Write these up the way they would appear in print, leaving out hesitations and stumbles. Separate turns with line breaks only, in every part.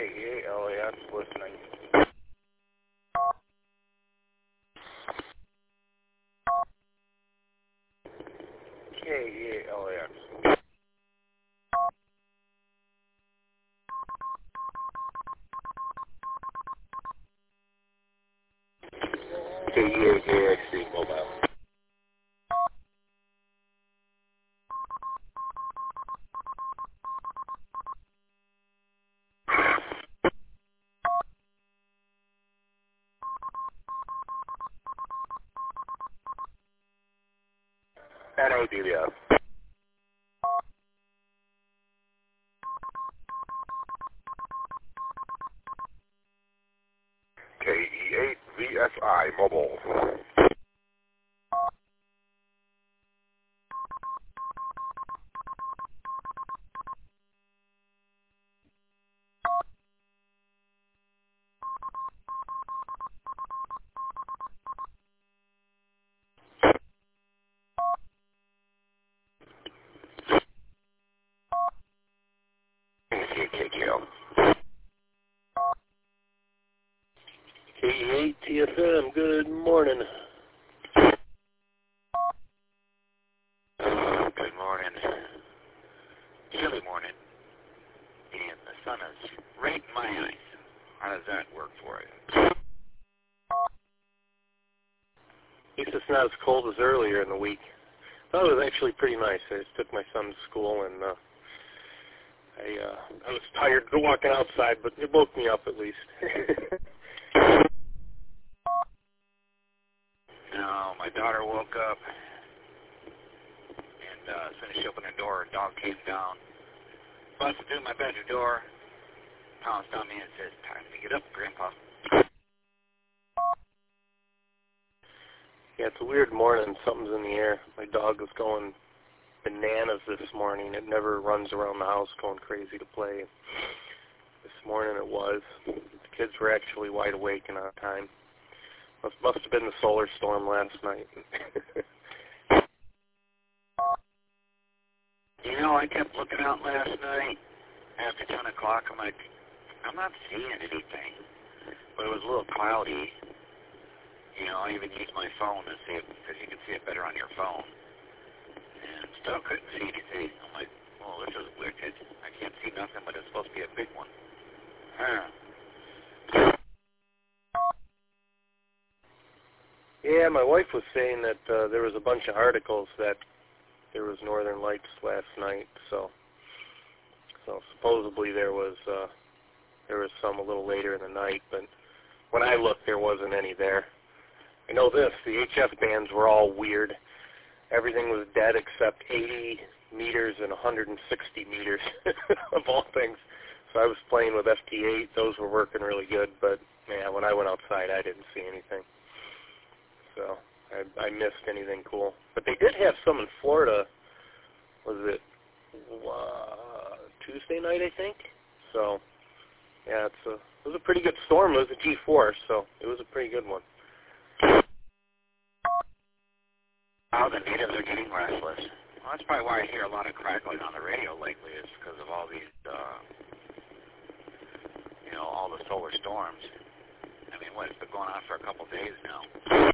KEALAX listening. KEALAX. KEAKXC mobile. NADBF. KE8VSI mobile. KKL. KE8TFM, good morning.
Good morning. Chilly morning. And the sun is right in my eyes. How does that work for you?
At least it's not as cold as earlier in the week. That was actually pretty nice. I just took my son to school, and I was tired walking outside, but it woke me up at least.
No, my daughter woke up, and as soon as she opened the door, her dog came down, busted through my bedroom door, pounced on me and said, "Time to get up, Grandpa."
Yeah, it's a weird morning. Something's in the air. My dog was going bananas this morning. It never runs around the house going crazy to play. This morning it was. The kids were actually wide awake and on time. Must have been the solar storm last night.
You know, I kept looking out last night after 10 o'clock. I'm like, I'm not seeing anything. But it was a little cloudy. You know, I even used my phone to see it, because you can see it better on your phone. And still couldn't see anything. I'm like, well, this is wicked. I can't see nothing, but it's supposed to be a big one.
Yeah, my wife was saying that there was a bunch of articles that there was northern lights last night, so supposedly there was some a little later in the night, but when I looked there wasn't any there. I know this, the HF bands were all weird. Everything was dead except 80 meters and 160 meters of all things. So I was playing with FT8, those were working really good, but yeah, when I went outside I didn't see anything. So I missed anything cool. But they did have some in Florida, was it Tuesday night, I think? So, yeah, it was a pretty good storm. It was a G4, so it was a pretty good one.
Oh, the natives are getting restless. Well, that's probably why I hear a lot of crackling on the radio lately, is because of all these, all the solar storms. I mean, it's been going on for a couple days now.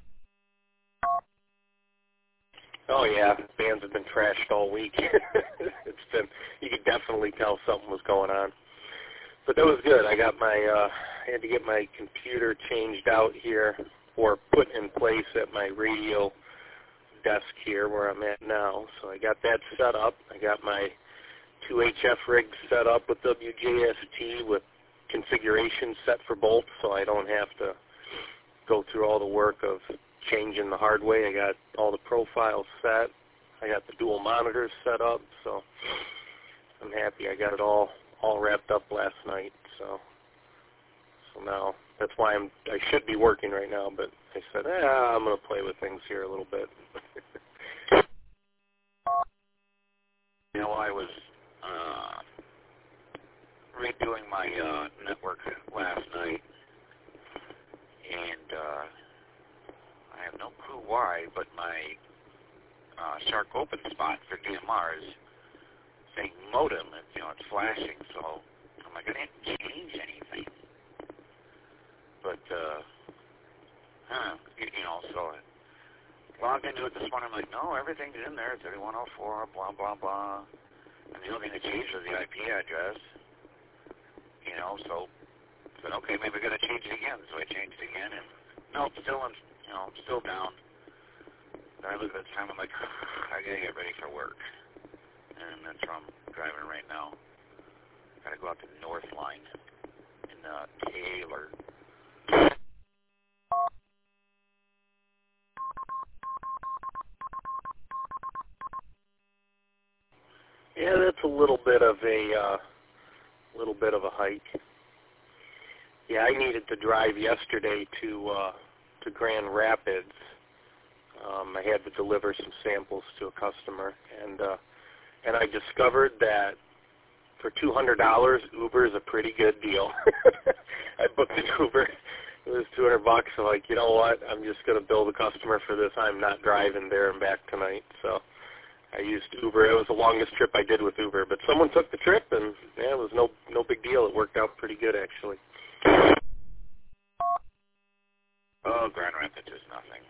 Oh yeah, bands have been trashed all week. You could definitely tell something was going on. But that was good. I had to get my computer changed out here, or put in place at my radio desk here where I'm at now. So I got that set up. I got my 2 HF rigs set up with WJST with configuration set for both, so I don't have to go through all the work of changing the hard way. I got all the profiles set. I got the dual monitors set up, so I'm happy. I got it all wrapped up last night, so now that's why I should be working right now, but I said, I'm going to play with things here a little bit.
You know, I was redoing my network last night, and I have no clue why, but my Shark Open spot for DMR is saying modem. It's flashing, so I'm like, I didn't change anything. so I logged into it this morning. I'm like, no, everything's in there. It's 3104, blah, blah, blah. And the only thing that changed was the IP address. So I said, okay, maybe I got to change it again. So I changed it again, and nope, still down. Then I look at the time, I'm like, I got to get ready for work. And that's where I'm driving right now. Got to go out to the North Line in Taylor.
Yeah, that's a little bit of a hike. Yeah, I needed to drive yesterday to Grand Rapids. I had to deliver some samples to a customer, and I discovered that for $200, Uber is a pretty good deal. I booked an Uber. It was $200. I'm like, you know what? I'm just going to bill the customer for this. I'm not driving there and back tonight. So I used Uber. It was the longest trip I did with Uber, but someone took the trip, and yeah, it was no big deal. It worked out pretty good, actually.
Oh, Grand Rapids is nothing.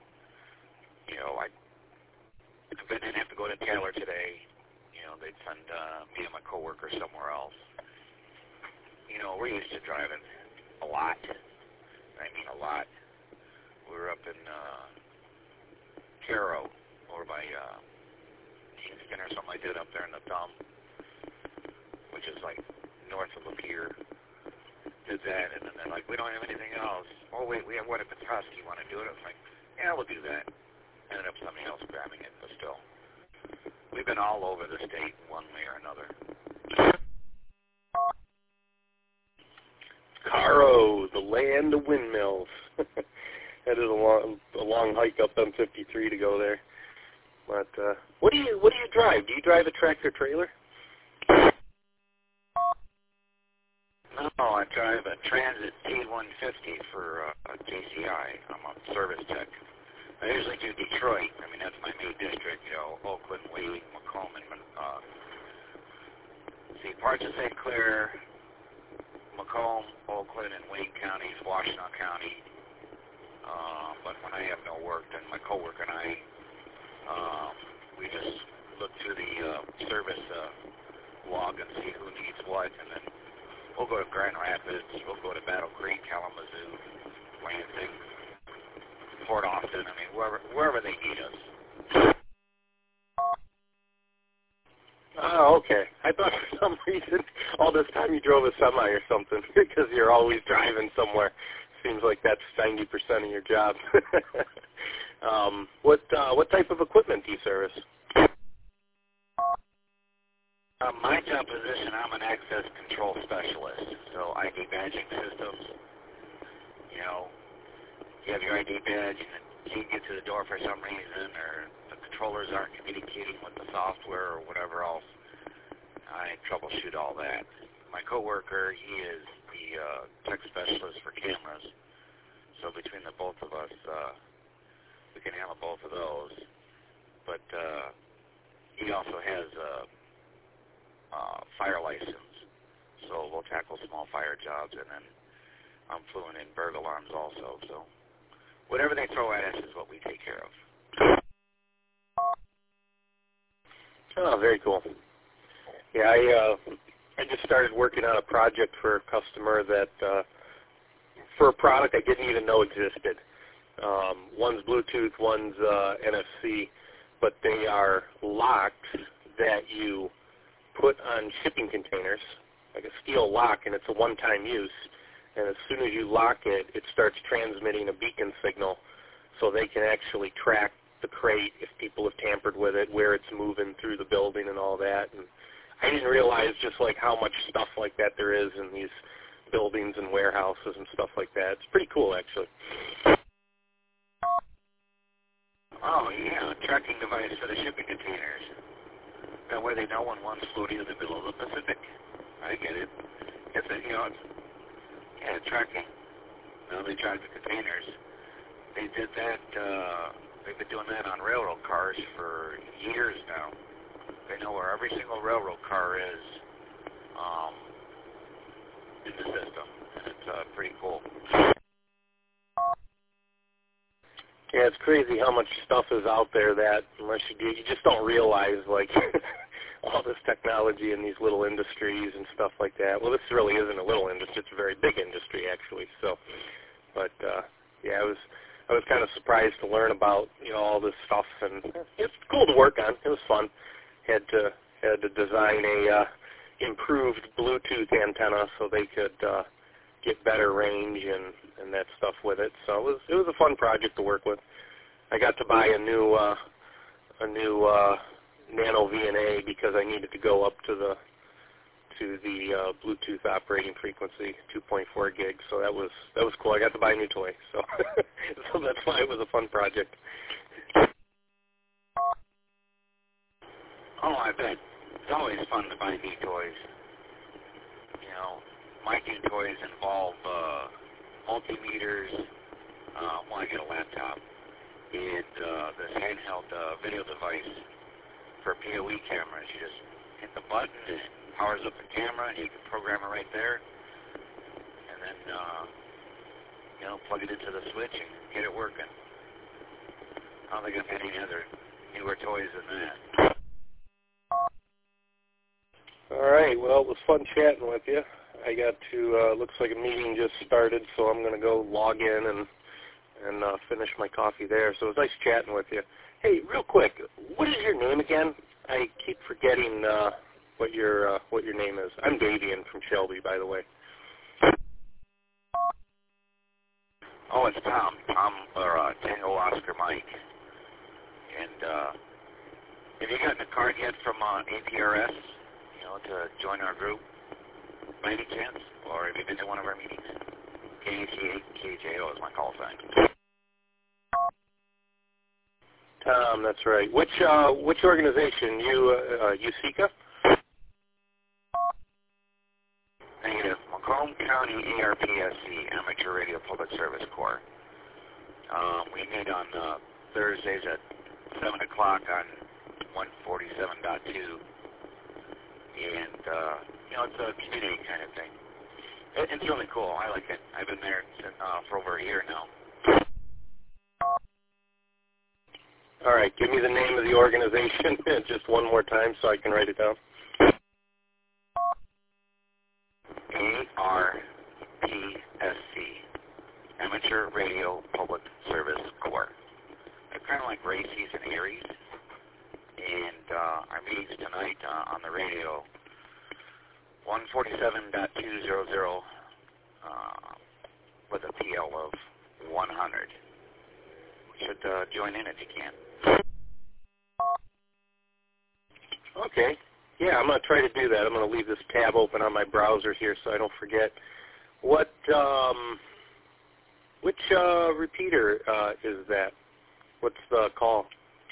I didn't have to go to Taylor today. They'd send me and my coworker somewhere else. We're used to driving a lot. I mean a lot. We were up in Caro, over by Kingston or something like that, up there in the Thumb, which is like north of Lapeer. Did that, and then they're like, we don't have anything else. Oh, wait, we have one at Petoskey. You want to do it? I was like, yeah, we'll do that. Ended up somebody else grabbing it, but still. We've been all over the state one way or another.
Caro, the land of windmills. That is a long hike up M53 to go there. But what do you drive? Do you drive a tractor trailer?
No, I drive a Transit T150 for JCI. I'm a service tech. I usually do Detroit. I mean, that's my main district. Oakland, Wade, Macomb, and parts of St. Clair, Macomb, Oakland, and Wayne counties, Washtenaw County. But when I have no work, then my coworker and I, we just look through the service log and see who needs what, and then we'll go to Grand Rapids, we'll go to Battle Creek, Kalamazoo, Lansing, Port Austin, I mean, wherever they need us.
Oh, okay. I thought for some reason all this time you drove a semi or something because you're always driving somewhere. Seems like that's 90% of your job. What type of equipment do you service?
My job position, I'm an access control specialist, so ID badging systems. You have your ID badge and you can't get to the door for some reason, or the controllers aren't communicating with the software or whatever else. I troubleshoot all that. My coworker, he is the tech specialist for cameras, so between the both of us, we can handle both of those. But he also has a fire license, so we'll tackle small fire jobs, and then I'm fluent in burglar alarms also, so whatever they throw at us is what we take care of.
Oh, very cool. Yeah, I just started working on a project for a customer that for a product I didn't even know existed. One's Bluetooth, one's NFC, but they are locks that you put on shipping containers, like a steel lock, and it's a one-time use. And as soon as you lock it, it starts transmitting a beacon signal so they can actually track the crate if people have tampered with it, where it's moving through the building and all that. And I didn't realize just like how much stuff like that there is in these buildings and warehouses and stuff like that. It's pretty cool, actually.
Oh, yeah, a tracking device for the shipping containers. That way they know when one's floating in the middle of the Pacific. I get it. It's tracking. They track the containers. They did that, they've been doing that on railroad cars for years now. They know where every single railroad car is in the system, and it's pretty cool.
Yeah, it's crazy how much stuff is out there that unless you do, you just don't realize, like, all this technology in these little industries and stuff like that. Well, this really isn't a little industry. It's a very big industry, actually. So, but, yeah, I was kind of surprised to learn about, all this stuff, and it's cool to work on. It was fun. Had to design a improved Bluetooth antenna so they could get better range and that stuff with it. So it was a fun project to work with. I got to buy a new Nano VNA because I needed to go up to the Bluetooth operating frequency, 2.4 gigs. So that was cool. I got to buy a new toy. So so that's why it was a fun project.
Oh, I bet. It's always fun to buy new toys. My new toys involve multimeters. Well, I get a laptop. And this handheld video device for PoE cameras. You just hit the button and it powers up the camera, and you can program it right there. And then, plug it into the switch and get it working. I don't think I've had any other newer toys than that.
All right. Well, it was fun chatting with you. I got to, looks like a meeting just started, so I'm going to go log in and finish my coffee there. So it was nice chatting with you. Hey, real quick, what is your name again? I keep forgetting what your name is. I'm Davian from Shelby, by the way.
Oh, it's Tom. Or Tango Oscar Mike. And have you gotten a card yet from APRS, to join our group by any chance? Or have you been to one of our meetings? KJO is my call sign.
Tom, that's right. Which organization? USECA?
Negative. Macomb County ARPSC, Amateur Radio Public Service Corps. We meet on Thursdays at 7 o'clock on 147.2. And, it's a community kind of thing. It's really cool. I like it. I've been there for over a year now.
All right. Give me the name of the organization just one more time so I can write it down.
ARPSC, Amateur Radio Public Service Corps. They're kind of like Racy's and Aries. And our meetings tonight on the radio, 147.200 with a PL of 100. You should join in if you can.
Okay. Yeah, I'm going to try to do that. I'm going to leave this tab open on my browser here so I don't forget. Which repeater is that? What's the call?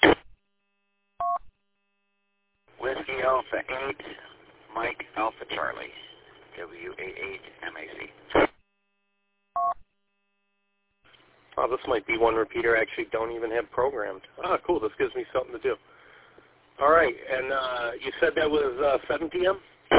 Whiskey Alpha 8, Mike Alpha Charlie, W88MAC.
Oh, this might be one repeater I actually don't even have programmed. Ah, cool. This gives me something to do. All right, and you said that was 7 p.m.?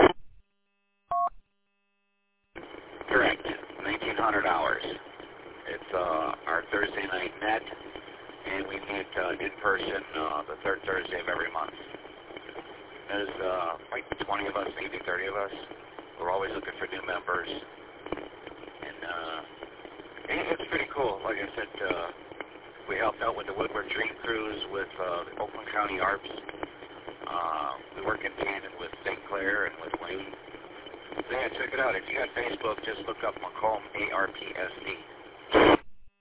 Correct, 1900 hours. It's our Thursday night net, and we meet in person the third Thursday of every month. There's like 20 of us, maybe 30 of us. We're always looking for new members. And it's pretty cool. Like I said, we helped out with the Woodward Dream Cruise with the Oakland County ARPS. We work in tandem with St. Clair and with Wayne. So yeah, check it out. If you got Facebook, just look up Macomb ARPSC.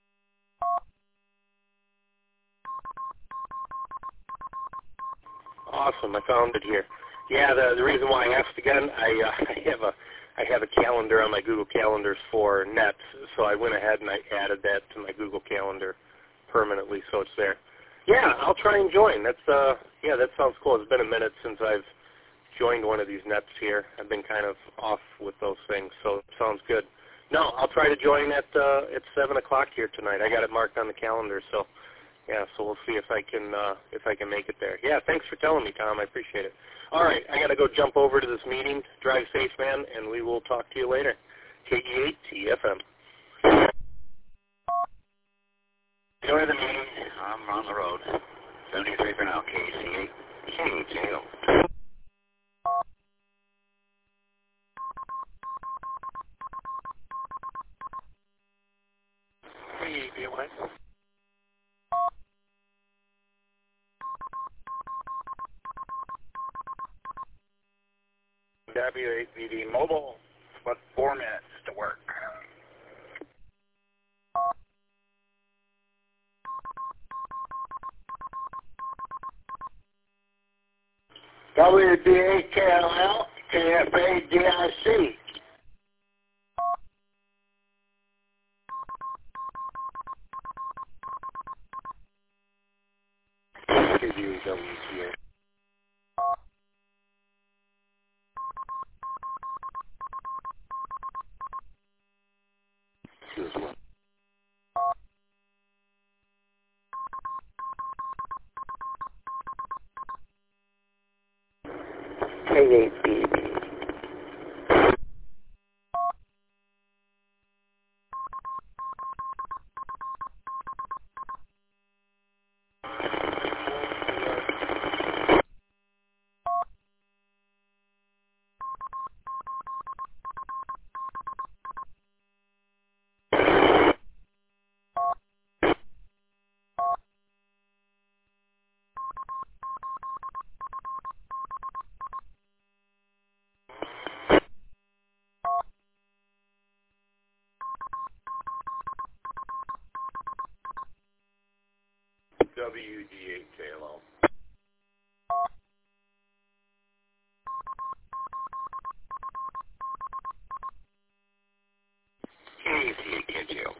Awesome, I found it here. Yeah, the reason why I asked again, I have a calendar on my Google Calendars for Nets, so I went ahead and I added that to my Google Calendar permanently, so it's there. Yeah, I'll try and join. That sounds cool. It's been a minute since I've joined one of these Nets here. I've been kind of off with those things, so it sounds good. No, I'll try to join at 7 o'clock here tonight. I got it marked on the calendar, so. Yeah, so we'll see if I can make it there. Yeah, thanks for telling me, Tom. I appreciate it. All right, I got to go jump over to this meeting. Drive safe, man, and we will talk to you later. KE8 TFM.
Enjoy the meeting. I'm on the road. 73 for now, KC. KJO.
KBY.
W8BD Mobile, but 4 minutes to work.
WDAKLL, KFADIC.
KBWCA. Two as well.
K8BB.
WD8KLO.
KC, KJO.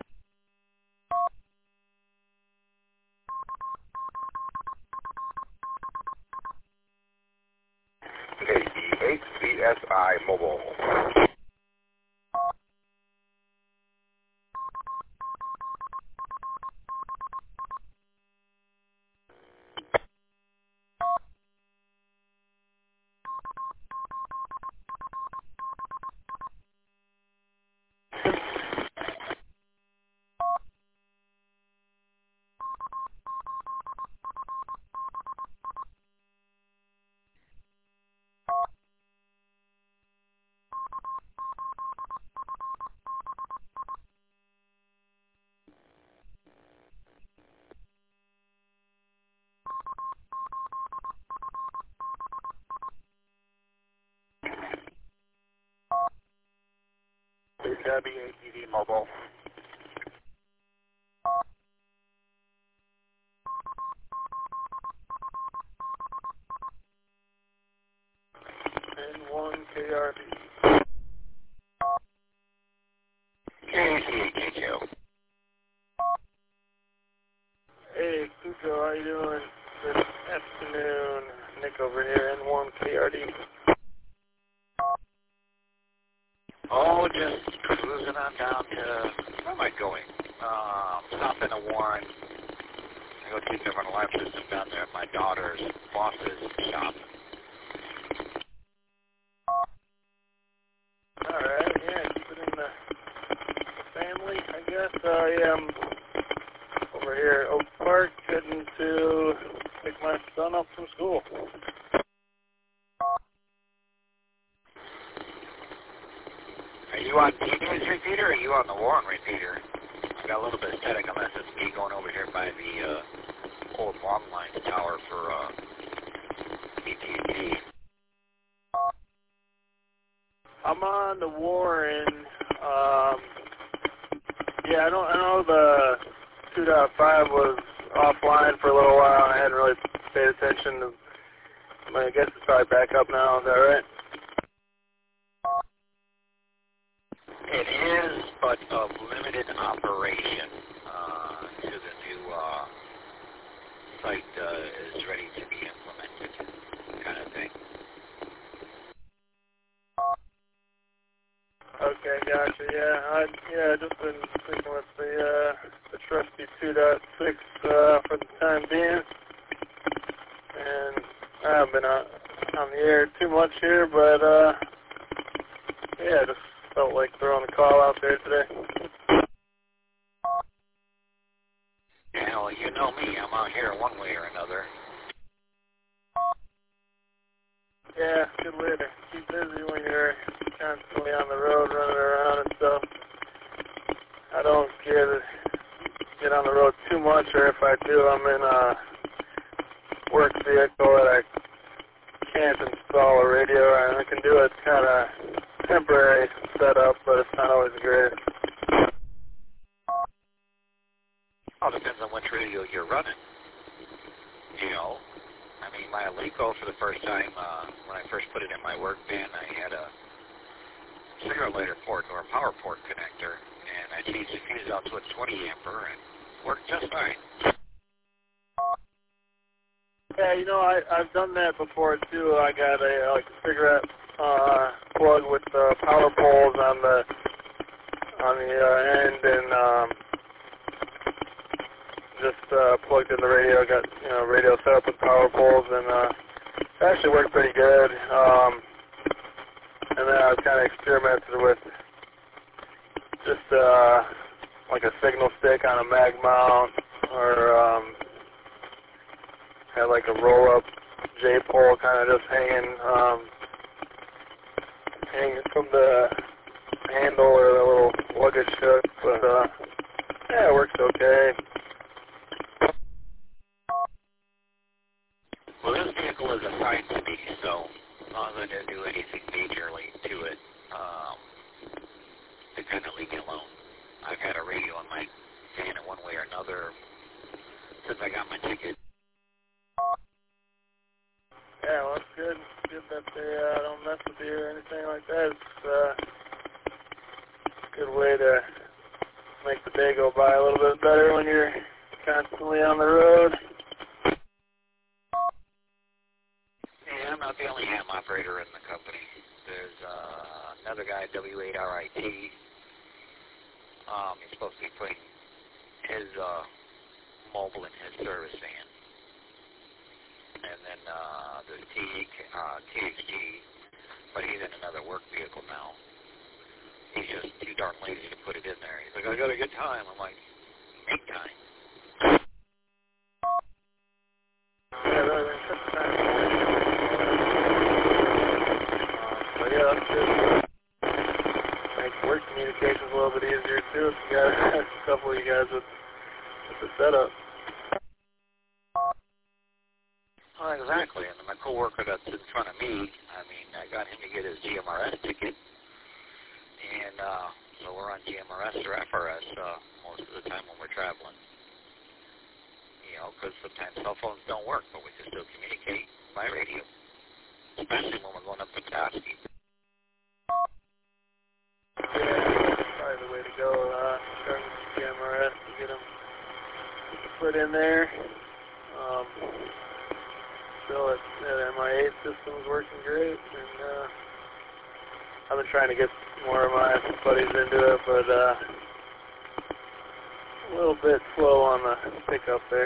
KD8CSI Mobile. W8BD Mobile.
N1KRB.
KC, KJO.
Hey, Kuko, how you doing? Good afternoon. Nick over here, N1KRD.
Oh, just cruising on down to, where am I going? Stopping to Warren. I go take care of an alarm system down there at my daughter's boss's shop.
Alright, yeah, keep it in the family, I guess. Yeah, I'm over here at Oak Park, heading to pick my son up from school.
Are you on TJ's repeater or are you on the Warren repeater? I got a little bit of static unless it's me going over here by the old long line tower for AT&T.
I'm on the Warren. Yeah, I know the 2.5 was offline for a little while, and I hadn't really paid attention to. I guess it's probably back up now. Is that right?
It is, but of limited operation to the new site is ready to be implemented, kind of thing.
Okay, gotcha. Yeah, just been sticking with the trusty 2.6 for the time being, and I haven't been on the air too much here, but yeah, just felt like throwing a call out there today.
Yeah, well, Well, you know me. I'm out here one way or another.
Yeah, good way to keep busy when you're constantly on the road running around and stuff. I don't get on the road too much, or if I do, I'm in a work vehicle that I can't install a radio, and I can do it kind of temporary setup, but it's not always great.
All depends on which radio you're running. You know, I mean, my Alico for the first time, when I first put it in my work van, I had a cigarette lighter port or a power port connector, and I changed the fuse out to a 20 ampere and worked just fine.
Yeah, you know, I've done that before too. I got a cigarette plug with power poles on the end, and just plugged in the radio. Got radio set up with power poles, and it actually worked pretty good. And then I kind of experimented with just like a signal stick on a mag mount, or had like a roll-up J-pole kind of just hanging from the handle or the little luggage hook, but yeah, it works okay.
Well, this vehicle is assigned to me, so as long as I didn't do anything majorly to it, they kind of leave me alone. I've had a radio on my van in one way or another since I got my ticket.
Yeah, well, it's good. It's good that they don't mess with you or anything like that. It's a good way to make the day go by a little bit better when you're constantly on the road.
Yeah, I'm not the only ham operator in the company. There's another guy, W8RIT. He's supposed to be putting his mobile in his service van. And then there's THG, but he's in another work vehicle now. He's just too darn lazy to put it in there. He's like, I got a good time. I'm like, make time.
Yeah, really, that's time. But yeah, that's good. Makes work communications a little bit easier too if you got a couple of you guys with the setup.
Well, exactly. And my coworker that's in front of me, I mean, I got him to get his GMRS ticket. And so we're on GMRS or FRS most of the time when we're traveling. You know, because sometimes cell phones don't work, but we can still communicate by radio, especially when we're going up to Petoskey.
Yeah, that's probably the way to go. Starting with GMRS to get them put in there. Still, that MI8 system's working great, and I've been trying to get more of my buddies into it, but a little bit slow on the pickup there.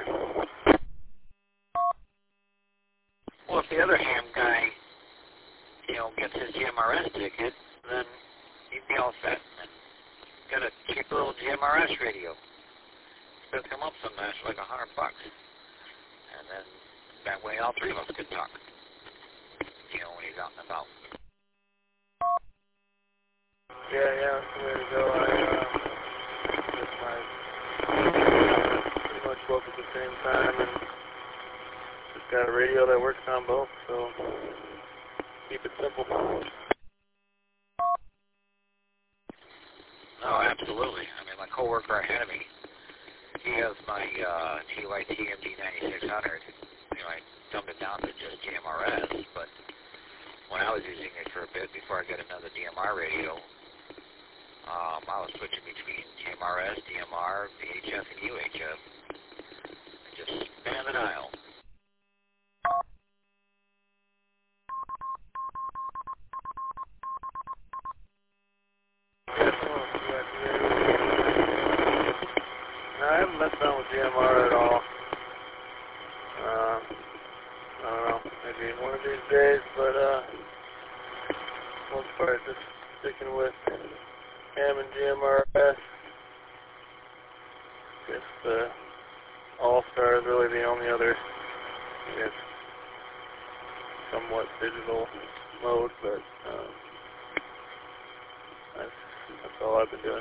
Well, if the other ham guy, gets his GMRS ticket, then he'd be all set and get a cheap little GMRS radio. It's going to come up sometime for like $100. And then that way all three of us could talk, when he's out and about.
Yeah, that's the way to go. Pretty much both at the same time, and just got a radio that works on both, so keep it simple.
No, absolutely. I mean, my coworker ahead of me, he has my TYT MD9600. I dumbed it down to just GMRS, but when I was using it for a bit before I got another DMR radio, I was switching between GMRS, DMR, VHF, and UHF. Just span the dial.
No, I haven't messed around with GMR at all. I don't know, maybe one of these days, but most part just sticking with ham and GMRS. Just All-Star is really the only other, I guess, somewhat digital mode, but that's all I've been doing.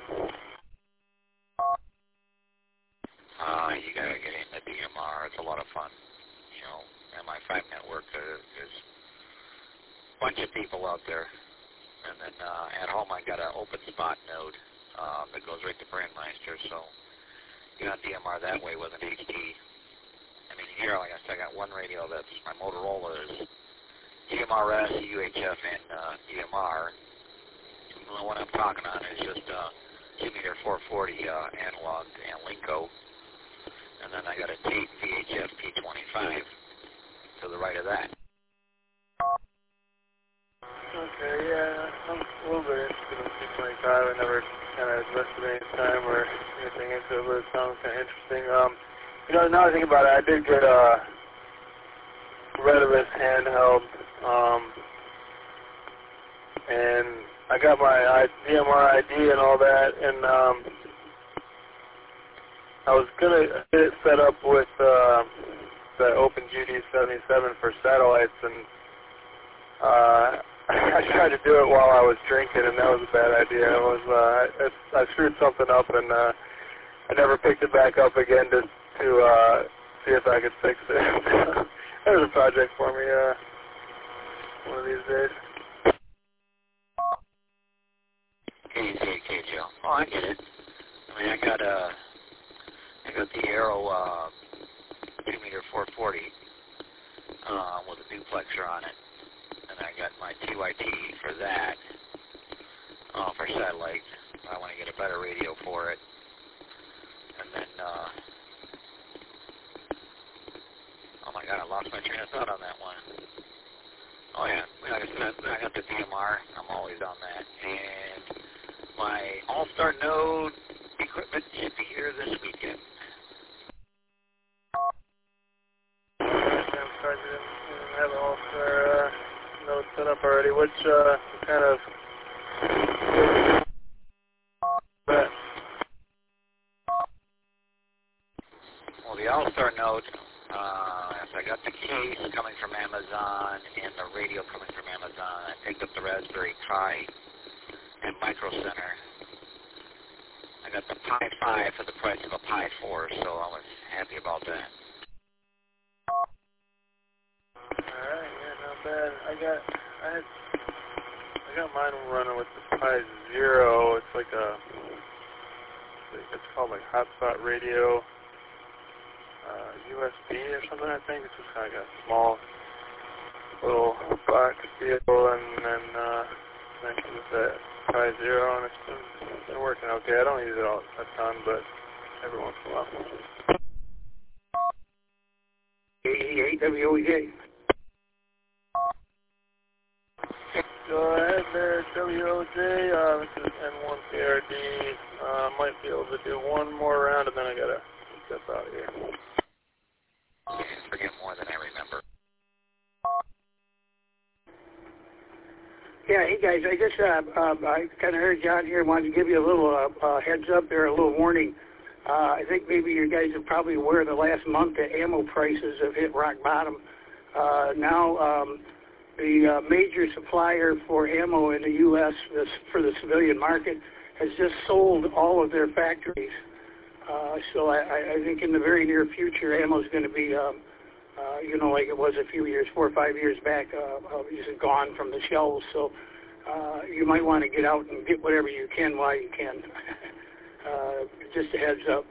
You gotta get into DMR. It's a lot of fun. You know, MI5 network is a bunch of people out there. And then at home I got an open spot node that goes right to Brandmeister, so you got DMR that way with an HD. I mean, here, like I said, I got one radio that's my Motorola is DMRS, UHF, and DMR. The one I'm talking on is just 2-meter 440 analog and Linko. And then I got a Tate VHF P25 to the right of that.
Okay, yeah, I'm a little bit interested in P25. I never kind of invested any time or anything into it, but it sounds kind of interesting. You know, now I think about it, I did get a Retevis handheld, and I got my DMR ID and all that, and I was gonna get it set up with the OpenGD77 for satellites, and I tried to do it while I was drinking, and that was a bad idea. I screwed something up, and I never picked it back up again to see if I could fix it. There's a project for me one of these days.
KJ. Oh, I get it. I mean, I got the Aero 2-meter 440 with a duplexer on it, and I got my TYT for that for satellite. I want to get a better radio for it, and then oh my God, I lost my train of thought on that one. Oh yeah, like I said, I got the DMR. I'm always on that, and my All-Star node equipment should be here this weekend.
I'm sorry you didn't have an All-Star node set up already. Which kind of...
Well, the All-Star node, I got the case coming from Amazon and the radio coming from Amazon. I picked up the Raspberry Pi and Micro Center. I got the Pi 5 for the price of a Pi 4, so I was happy about that.
Alright, yeah, not bad. I got mine running with the Pi Zero. It's like it's called like Hotspot Radio USB or something, I think. It's just kind of got a small little box deal, and then connected with that Pi Zero, and it's been working okay. I don't use it a ton, but every once in a while.
WOJ.
Go ahead there, WOJ. This is N1PRD. Might be able to do one more round, and then I gotta step out here.
Forget more than I remember.
Yeah, hey guys, I just I kind of heard John here. Wanted to give you a little heads up there, a little warning. I think maybe you guys are probably aware the last month the ammo prices have hit rock bottom. Now the major supplier for ammo in the U.S. For the civilian market has just sold all of their factories. So I think in the very near future, ammo is going to be, like it was a few years, 4 or 5 years back, just gone from the shelves. So you might want to get out and get whatever you can while you can. Just a heads up.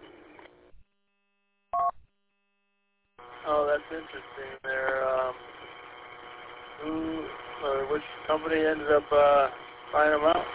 Oh, that's interesting there. Which company ended up buying them out?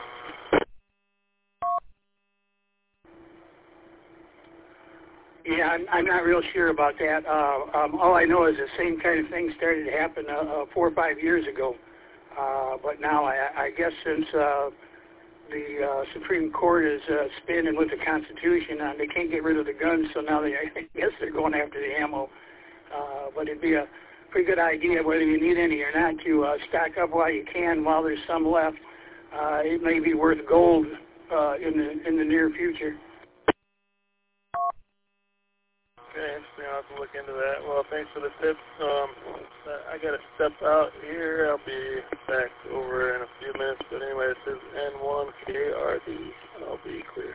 Yeah, I'm not real sure about that. All I know is the same kind of thing started to happen 4 or 5 years ago. But now I guess since the Supreme Court is spinning with the Constitution, they can't get rid of the guns, so now I guess they're going after the ammo. But it'd be a pretty good idea, whether you need any or not, to stock up while you can, while there's some left. It may be worth gold in the near future.
Okay, interesting. I'll have to look into that. Well, thanks for the tip. I got to step out here. I'll be back over in a few minutes. But anyway, this is N1KRD. I'll be clear.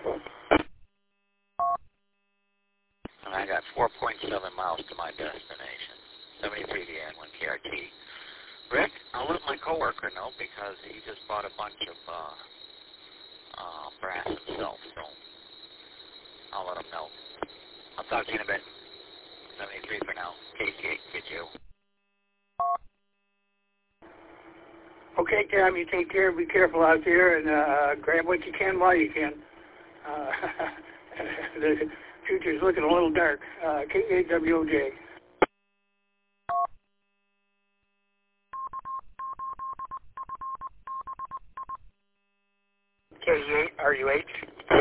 And I got 4.7 miles to my destination. 73 to N1KRT. Rick, I'll let my coworker know because he just bought a bunch of brass himself, so I'll let him know. I'll talk to you in a bit. 73 for now. KC8, get you.
Okay, Tom, you take care. Be careful out there, and grab what you can while you can. The future's looking a little dark. K8WOJ.
K8RUH.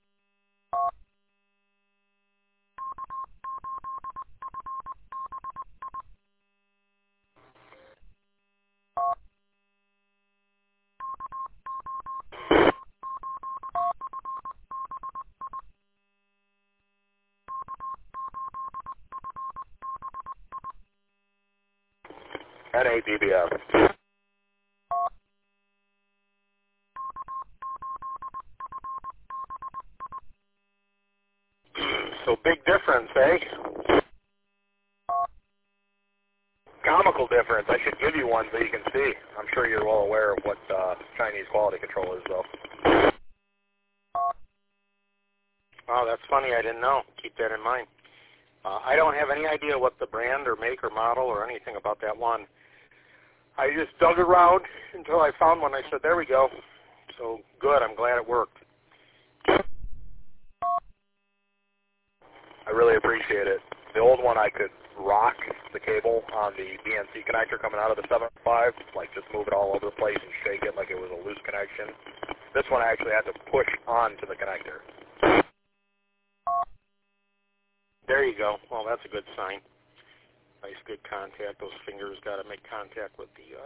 NADBF. So big difference, eh? Comical difference. I should give you one so you can see. I'm sure you're well aware of what Chinese quality control is, though. Oh, that's funny. I didn't know. Keep that in mind. I don't have any idea what the brand or make or model or anything about that one. I just dug around until I found one. I said, there we go. So good. I'm glad it worked. I really appreciate it. The old one, I could rock the cable on the BNC connector coming out of the 7.5, like just move it all over the place and shake it like it was a loose connection. This one I actually had to push onto the connector. There you go. Well, that's a good sign. Nice, good contact. Those fingers got to make contact with the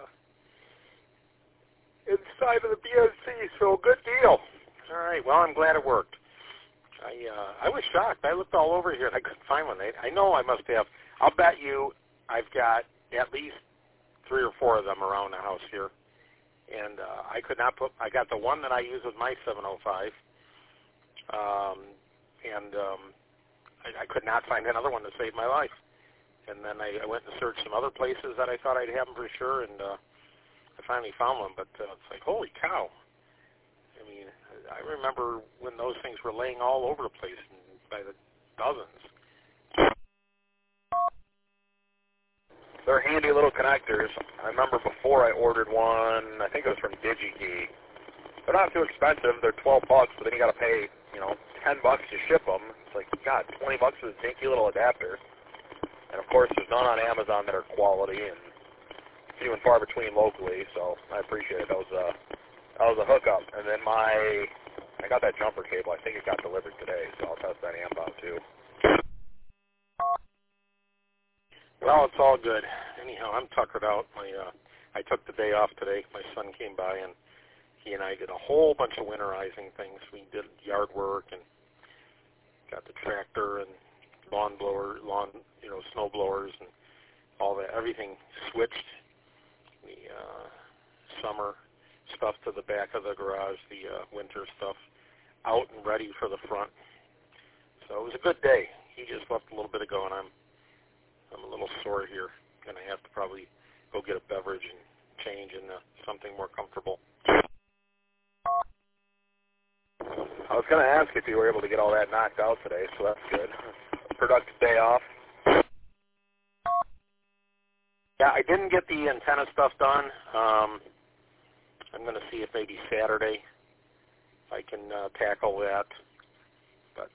inside of the BNC, so good deal. All right, well, I'm glad it worked. I was shocked. I looked all over here and I couldn't find one. I know I must have. I'll bet you I've got at least 3 or 4 of them around the house here. And I could not put, I got the one that I use with my 705. I could not find another one to save my life. And then I went and searched some other places that I thought I'd have them for sure, and I finally found one. But it's like, holy cow. I mean, I remember when those things were laying all over the place by the dozens. They're handy little connectors. I remember before I ordered one, I think it was from DigiKey. They're not too expensive. They're $12, but then you got to pay, $10 to ship them. It's like, God, $20 for this dinky little adapter. And of course, there's none on Amazon that are quality, and few and far between locally. So I appreciate it. That was a hookup. And then I got that jumper cable. I think it got delivered today, so I'll test that amp out too. Well, it's all good. Anyhow, I'm tuckered out. I took the day off today. My son came by, and he and I did a whole bunch of winterizing things. We did yard work and got the tractor and snow blowers and all that. Everything switched. The summer stuff to the back of the garage, the winter stuff out and ready for the front. So it was a good day. He just left a little bit ago, and I'm a little sore here. Going to have to probably go get a beverage and change into something more comfortable. I was going to ask if you were able to get all that knocked out today, so that's good. Productive day off. Yeah, I didn't get the antenna stuff done. I'm going to see if maybe Saturday I can tackle that. But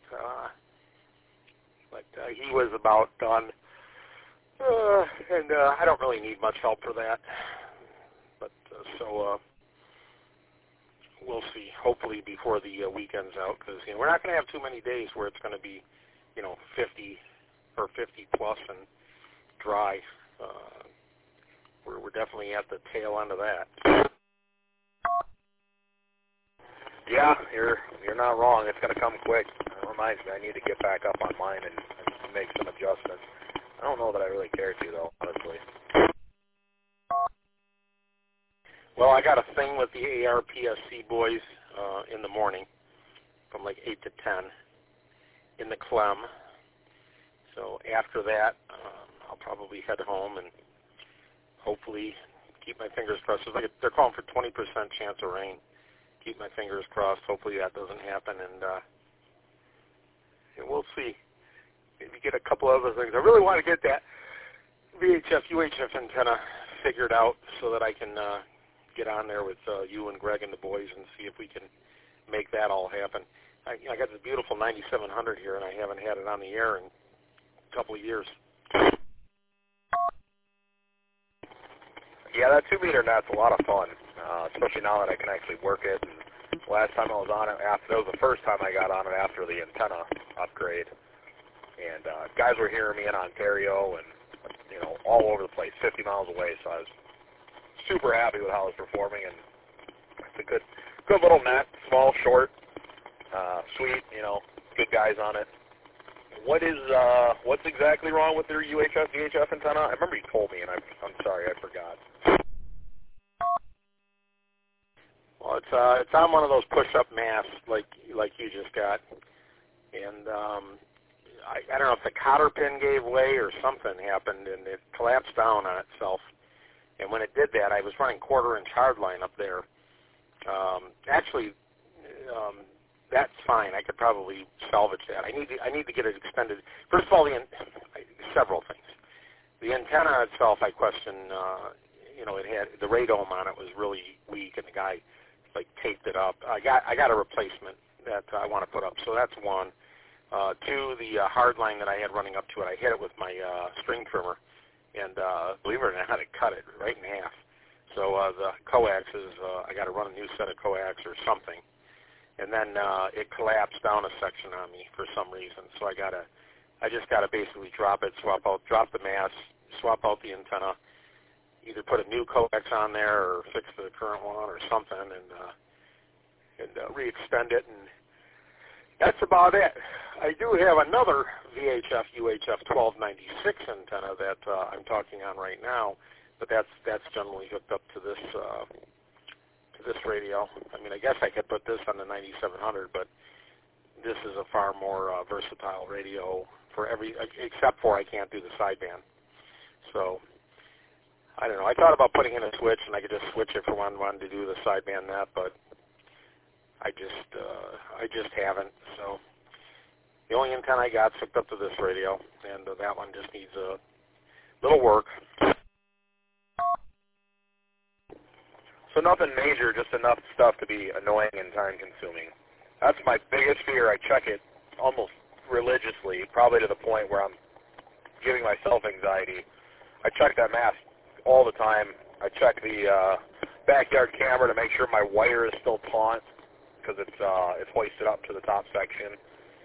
he was about done. And I don't really need much help for that. But so we'll see. Hopefully before the weekend's out, because we're not going to have too many days where it's going to be 50 or 50 plus and dry. We're definitely at the tail end of that. Yeah, you're not wrong. It's going to come quick. It reminds me, I need to get back up on mine and make some adjustments.
adjustment. I don't know that I really care to, though, honestly.
Well, I got a thing with the ARPSC boys in the morning from like 8 to 10 in the Clem. So after that, I'll probably head home and hopefully keep my fingers crossed. They're calling for 20% chance of rain. Keep my fingers crossed. Hopefully that doesn't happen, and we'll see. Maybe get a couple other things. I really want to get that VHF, UHF antenna figured out so that I can get on there with you and Greg and the boys and see if we can make that all happen. I got this beautiful 9700 here, and I haven't had it on the air in a couple of years.
Yeah, that 2-meter net's a lot of fun, especially now that I can actually work it. And last time I was on it, that was the first time I got on it after the antenna upgrade. And guys were hearing me in Ontario and, all over the place, 50 miles away. So I was super happy with how it was performing. And it's a good little net, small, short, sweet, good guys on it. What's exactly wrong with their UHF, VHF antenna? I remember you told me, and I'm sorry, I forgot.
Well, it's on one of those push-up masts like you just got, and I don't know if the cotter pin gave way or something happened, and it collapsed down on itself. And when it did that, I was running 1/4-inch hardline up there. That's fine. I could probably salvage that. I need to get it extended. First of all, several things. The antenna itself, I question. It had the radome on it was really weak, and the guy taped it up. I got a replacement that I want to put up. So that's one. Two, the hard line that I had running up to it, I hit it with my string trimmer, and believe it or not, it cut it right in half. So the coaxes, I got to run a new set of coax or something. And then it collapsed down a section on me for some reason. So I just gotta basically drop the mass, swap out the antenna, either put a new coax on there or fix the current one or something, and re-extend it. And that's about it. I do have another VHF UHF 1296 antenna that I'm talking on right now, but that's generally hooked up to this radio. I mean, I guess I could put this on the 9700, but this is a far more versatile radio for except for I can't do the sideband. So I don't know. I thought about putting in a switch, and I could just switch it for one to do the sideband net, but I just haven't. So the only antenna I got is hooked up to this radio, and that one just needs a little work.
So nothing major, just enough stuff to be annoying and time-consuming. That's my biggest fear. I check it almost religiously, probably to the point where I'm giving myself anxiety. I check that mast all the time. I check the backyard camera to make sure my wire is still taut because it's hoisted up to the top section.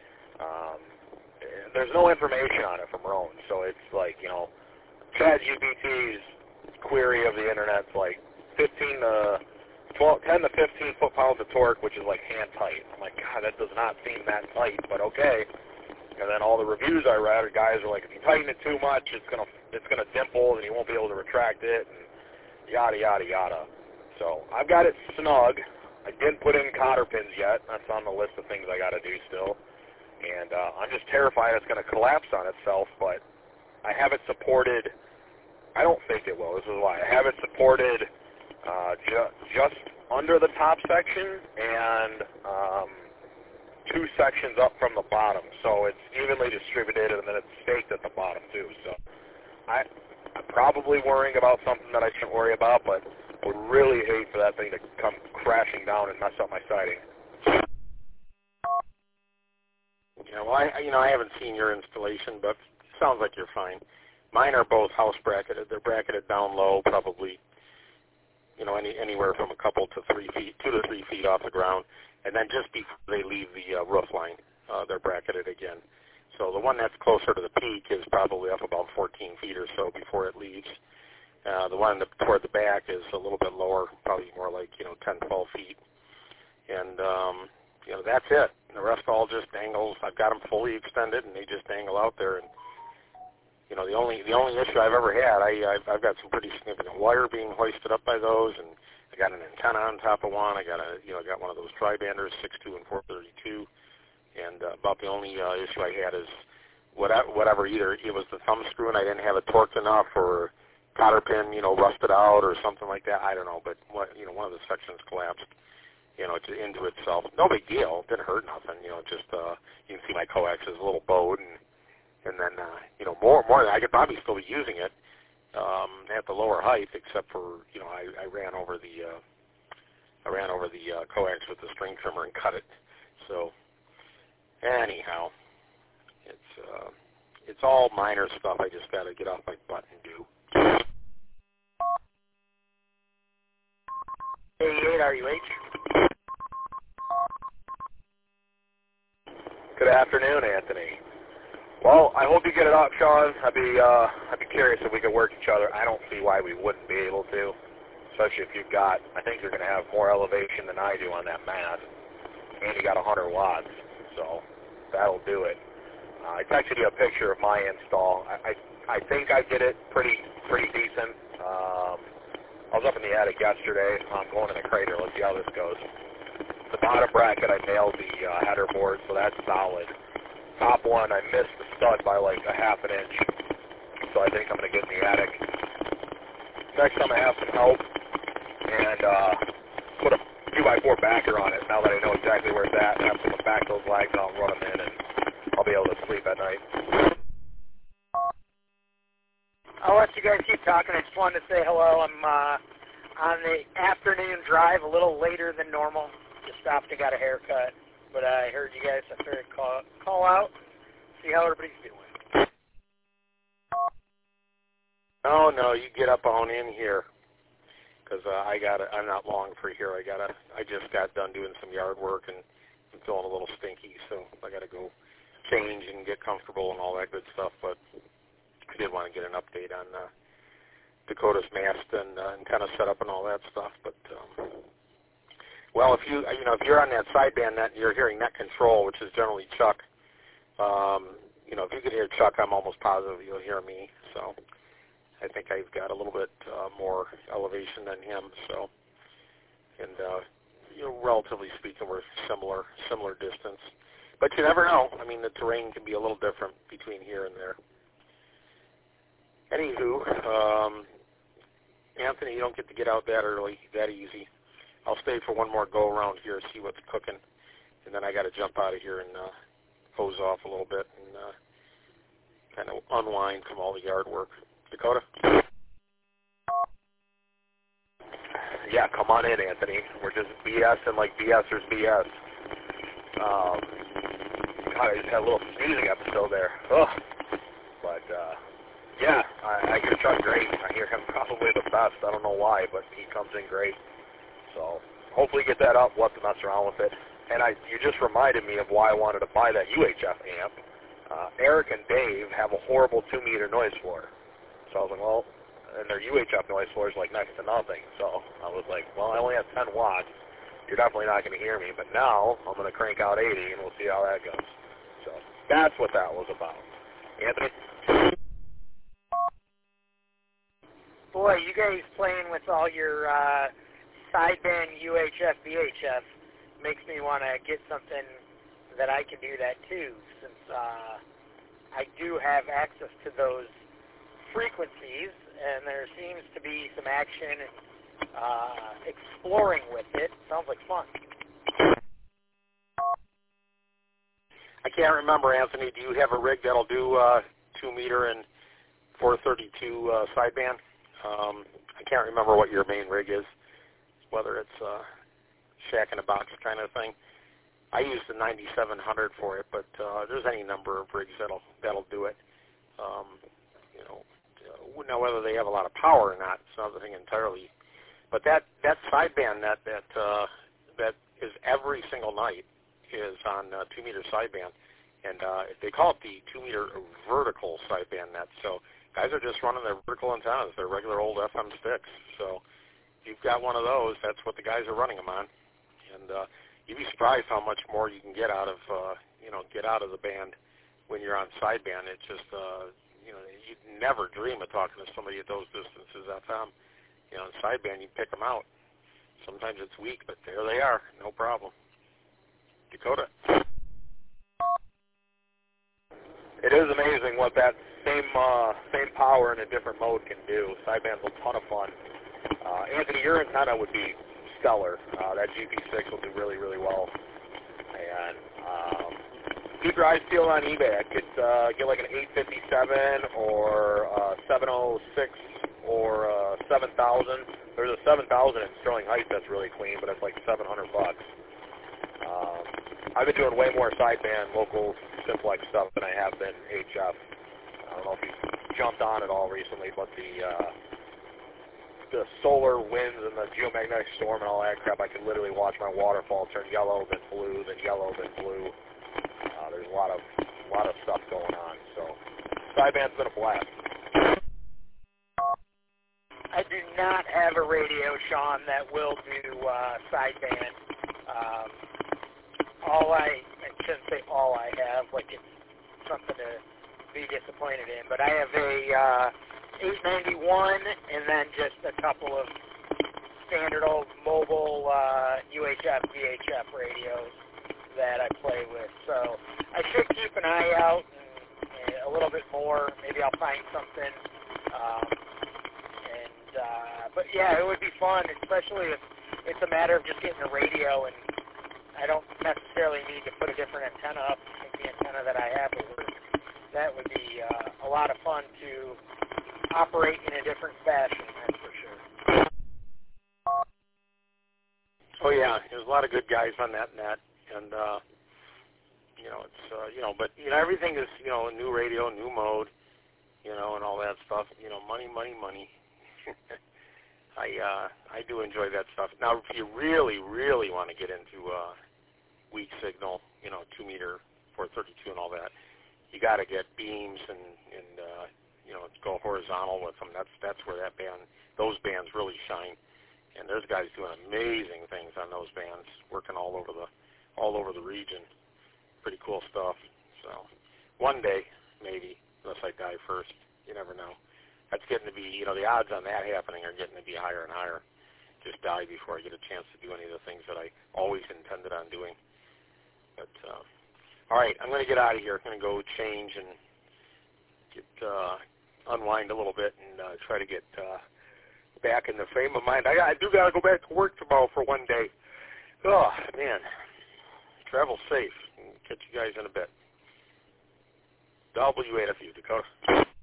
There's no information on it from Roan, so it's like, ChatGPT's query of the internet's like 10 to 15 foot-pounds of torque, which is like hand tight. I'm like, God, that does not seem that tight, but okay. And then all the reviews I read, guys are like, if you tighten it too much, it's gonna dimple, and you won't be able to retract it, and yada yada yada. So I've got it snug. I didn't put in cotter pins yet. That's on the list of things I got to do still. And I'm just terrified it's going to collapse on itself, but I have it supported. I don't think it will. This is why. I have it supported just under the top section and 2 sections up from the bottom. So it's evenly distributed, and then it's staked at the bottom, too. So I'm probably worrying about something that I shouldn't worry about, but would really hate for that thing to come crashing down and mess up my sighting.
Yeah, well, I haven't seen your installation, but it sounds like you're fine. Mine are both house bracketed. They're bracketed down low, probably, anywhere from a couple to 3 feet, 2 to 3 feet off the ground, and then just before they leave the roof line, they're bracketed again. So the one that's closer to the peak is probably up about 14 feet or so before it leaves. The one toward the back is a little bit lower, probably more like 10, 12 feet, and that's it. The rest all just dangles. I've got them fully extended, and they just dangle out there. And You know, the only issue I've ever had, I've got some pretty significant wire being hoisted up by those, and I got an antenna on top of one. I got one of ththose tri-banders, 6.2 and 432, and about the only issue I had is whatever, either it was the thumb screw and I didn't have it torqued enough, or cotter pin, rusted out or something like that. I don't know, but one of the sections collapsed, into itself. No big deal. Didn't hurt nothing. Just you can see my coax is a little bowed, and then more than I could probably still be using it at the lower height, except for I ran over the coax with the string trimmer and cut it. So anyhow, it's all minor stuff. I just got to get off my butt and do.
A8RUH.
Good afternoon, Anthony. Well, I hope you get it up, Sean. I'd be curious if we could work each other. I don't see why we wouldn't be able to, especially if you've got, I think you're going to have more elevation than I do on that mast, and you got 100 watts, so that'll do it. I texted you a picture of my install. I think I did it pretty decent. I was up in the attic yesterday. I'm going in the crater. Let's see how this goes. The bottom bracket, I nailed the header board, so that's solid. Top one, I missed the stud by like a half an inch, so I think I'm going to get in the attic. Next time I have some help and put a 2x4 backer on it, now that I know exactly where it's at, and have someone back those legs out and run them in, and I'll be able to sleep at night.
I'll let you guys keep talking. I just wanted to say hello. I'm on the afternoon drive, a little later than normal. Just stopped and got a haircut. But I heard you guys. I figured call out, see how everybody's doing.
No, you get up on in here, because I'm not long for here. I just got done doing some yard work, and I'm feeling a little stinky, so I got to go change and get comfortable and all that good stuff. But I did want to get an update on Dakota's mast and kind of setup and all that stuff. But well, if you're on that sideband net and you're hearing net control, which is generally Chuck, if you can hear Chuck, I'm almost positive you'll hear me. So I think I've got a little bit more elevation than him. So, and relatively speaking, we're similar distance. But you never know. I mean, the terrain can be a little different between here and there. Anywho, Anthony, you don't get to get out that early, that easy. I'll stay for one more go around here, see what's cooking, and then I got to jump out of here and hose off a little bit and kind of unwind from all the yard work. Dakota?
Yeah, come on in, Anthony. We're just BSing like BSers BS. God, I just had a little sneezing episode there. Ugh. But, yeah, I hear Chuck great. I hear him probably the best. I don't know why, but he comes in great. So hopefully get that up. We'll have to mess around with it. And you just reminded me of why I wanted to buy that UHF amp. Eric and Dave have a horrible 2-meter noise floor. So I was like, well, and their UHF noise floor is like next to nothing. So I was like, well, I only have 10 watts. You're definitely not going to hear me. But now I'm going to crank out 80, and we'll see how that goes. So that's what that was about. Anthony?
Boy, you guys playing with all your sideband UHF, VHF makes me want to get something that I can do that too, since I do have access to those frequencies, and there seems to be some action and exploring with it. Sounds like fun.
I can't remember, Anthony. Do you have a rig that'll do 2-meter and 432 sideband? I can't remember what your main rig is, whether it's shack in a box kind of thing. I use the 9700 for it, but there's any number of rigs that'll do it. Now whether they have a lot of power or not, it's another thing entirely. But that sideband net that is every single night is on 2-meter sideband, and they call it the 2-meter vertical sideband net. So guys are just running their vertical antennas, their regular old FM sticks. So if you've got one of those, that's what the guys are running them on. And you'd be surprised how much more you can get out of the band when you're on sideband. It's just, you'd
never dream of talking to somebody at those distances. FM, you know, in sideband, you pick them out. Sometimes it's weak, but there they are, no problem. Dakota.
It is amazing what that same power in a different mode can do. Sideband's a ton of fun. Anthony, your antenna would be stellar. That GP6 will do really, really well. And keep your eyes peeled on eBay. I could get like an 857 or a 706 or a 7000. There's a 7000 in Sterling Heights that's really clean, but it's like $700. I've been doing way more sideband local simplex stuff than I have been HF. I don't know if you've jumped on it all recently, but the solar winds and the geomagnetic storm and all that crap, I can literally watch my waterfall turn yellow, then blue, then yellow, then blue. There's a lot of stuff going on. So sideband's been a blast.
I do not have a radio, Sean, that will do sideband. I shouldn't say all I have, like it's something to be disappointed in, but I have a 891 and then just a couple of standard old mobile UHF, VHF radios that I play with. So I should keep an eye out and a little bit more. Maybe I'll find something. But yeah, it would be fun, especially if it's a matter of just getting a radio and I don't necessarily need to put a different antenna up. I think the antenna that I have will work. That would be a lot of fun to operate in a different fashion, that's for sure.
Oh yeah, there's a lot of good guys on that net, and you know, it's but you know, everything is, you know, a new radio, new mode, you know, and all that stuff. You know, money. I do enjoy that stuff. Now, if you really, really want to get into weak signal, you know, 2-meter 432 and all that, you got to get beams and you know, go horizontal with them. That's where those bands really shine. And there's guys doing amazing things on those bands, working all over the region. Pretty cool stuff. So one day, maybe, unless I die first, you never know. That's getting to be, you know, the odds on that happening are getting to be higher and higher. Just die before I get a chance to do any of the things that I always intended on doing. But all right, I'm going to get out of here. I'm going to go change and get unwind a little bit and try to get back in the frame of mind. I do got to go back to work tomorrow for one day. Oh, man. Travel safe. Catch you guys in a bit. W8FU, Dakota.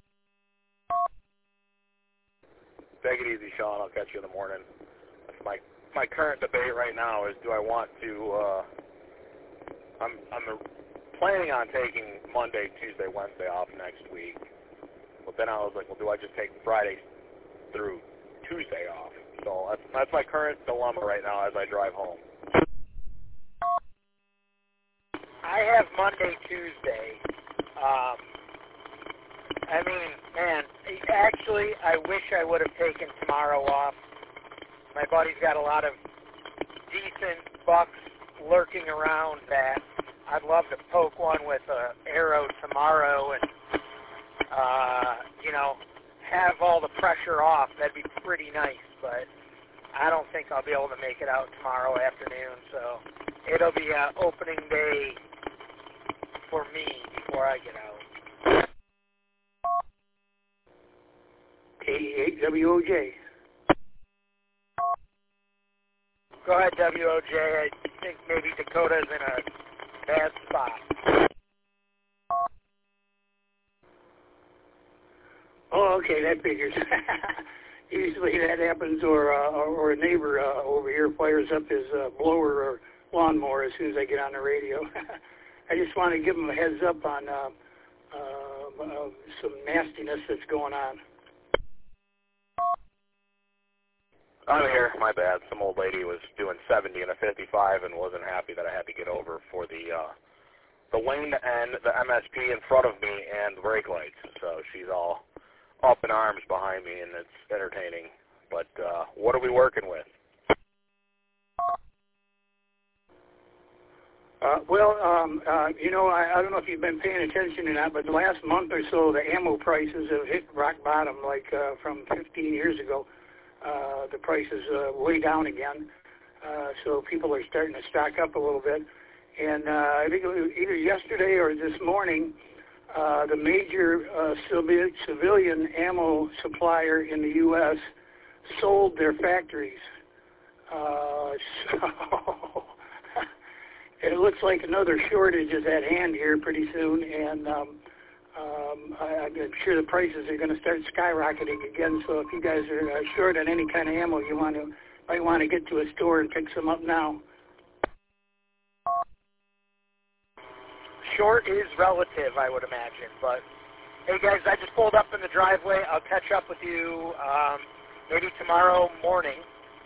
Take it easy, Sean. I'll catch you in the morning. That's my current debate right now is, do I want to I'm planning on taking Monday, Tuesday, Wednesday off next week. But then I was like, well, do I just take Friday through Tuesday off? So that's my current dilemma right now as I drive home.
I have Monday, Tuesday. I mean, man, actually, I wish I would have taken tomorrow off. My buddy's got a lot of decent bucks lurking around that I'd love to poke one with an arrow tomorrow and, you know, have all the pressure off. That'd be pretty nice, but I don't think I'll be able to make it out tomorrow afternoon, so it'll be opening day for me before I get out.
88 WOJ.
Go ahead, WOJ. I think maybe Dakota's in a bad spot.
Oh, okay, that figures. Usually that happens, or a neighbor over here fires up his blower or lawnmower as soon as I get on the radio. I just want to give him a heads up on some nastiness that's going on.
I'm here. My bad. Some old lady was doing 70 in a 55 and wasn't happy that I had to get over for the lane and the MSP in front of me and the brake lights. So she's all up in arms behind me, and it's entertaining. But what are we working with?
Well, You know, I don't know if you've been paying attention or not, but the last month or so, the ammo prices have hit rock bottom, like from 15 years ago. The price is way down again, so people are starting to stock up a little bit. And I think it was either yesterday or this morning, the major civilian ammo supplier in the U.S. sold their factories. So it looks like another shortage is at hand here pretty soon, and I'm sure the prices are going to start skyrocketing again. So if you guys are short on any kind of ammo, you might want to get to a store and pick some up now.
Short is relative, I would imagine. But hey, guys, I just pulled up in the driveway. I'll catch up with you maybe tomorrow morning.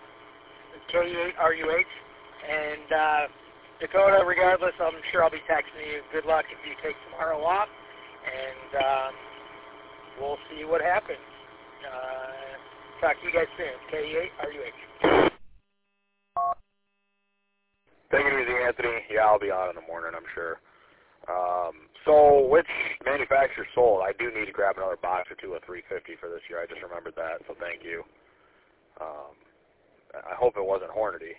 K8RUH. And Dakota, regardless, I'm sure I'll be texting you. Good luck if you take tomorrow off. And we'll see what happens. Talk to you guys soon. K8RUH.
Take it easy, Anthony. Yeah, I'll be on in the morning, I'm sure. So which manufacturer sold? I do need to grab another box or two of 350 for this year. I just remembered that, so thank you. I hope it wasn't Hornady.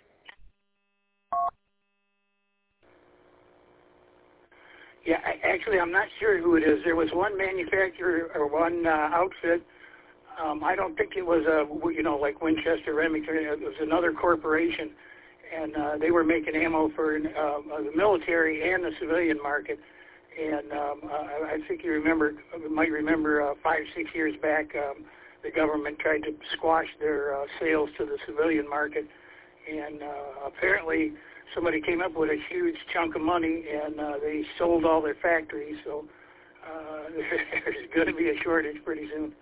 Yeah, actually, I'm not sure who it is. There was one manufacturer or one outfit. I don't think it was like Winchester Remington. It was another corporation, and they were making ammo for the military and the civilian market. And I think you might remember 5-6 years back, the government tried to squash their sales to the civilian market, and apparently somebody came up with a huge chunk of money, and they sold all their factories. So there's going to be a shortage pretty soon.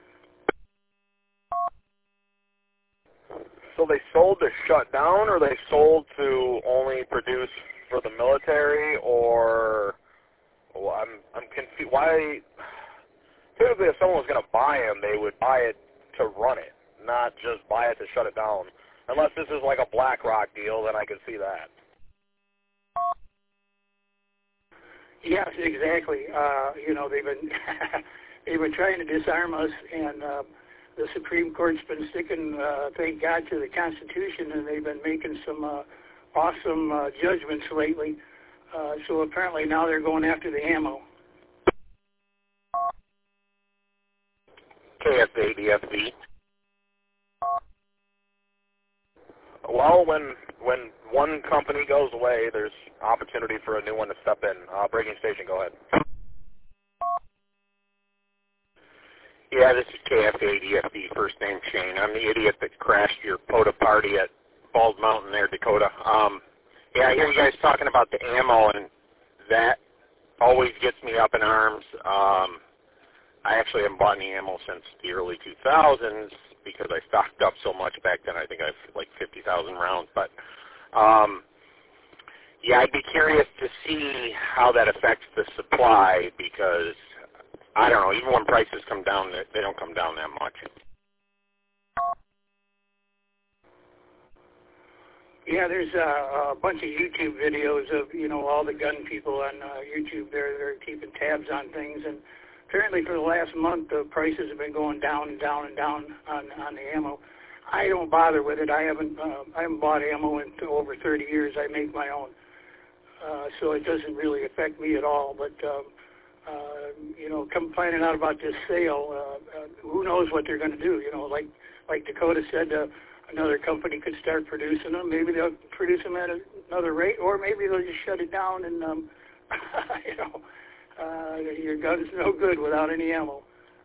So they sold to shut down, or they sold to only produce for the military, or well, I'm confused. Why? Typically, if someone was going to buy them, they would buy it to run it, not just buy it to shut it down. Unless this is like a BlackRock deal, then I could see that.
Yes, exactly. They've been they've been trying to disarm us, and the Supreme Court's been sticking, thank God, to the Constitution, and they've been making some awesome judgments lately. So apparently now they're going after the ammo.
KSADFV.
Well, when one company goes away, there's opportunity for a new one to step in. Breaking station, go ahead.
Yeah, this is KFADFD, first name Shane. I'm the idiot that crashed your POTA party at Bald Mountain there, Dakota. Yeah, I hear you guys talking about the ammo, and that always gets me up in arms. I actually haven't bought any ammo since the early 2000s because I stocked up so much back then. I think I have like 50,000 rounds. But, yeah, I'd be curious to see how that affects the supply because, I don't know, even when prices come down, they don't come down that much.
Yeah, there's a bunch of YouTube videos of, all the gun people on YouTube. They're keeping tabs on things, and apparently for the last month, the prices have been going down and down and down on the ammo. I don't bother with it. I haven't bought ammo in over 30 years. I make my own, so it doesn't really affect me at all. But come finding out about this sale, who knows what they're going to do? Like Dakota said, another company could start producing them. Maybe they'll produce them at another rate, or maybe they'll just shut it down and your gun's no good without any ammo.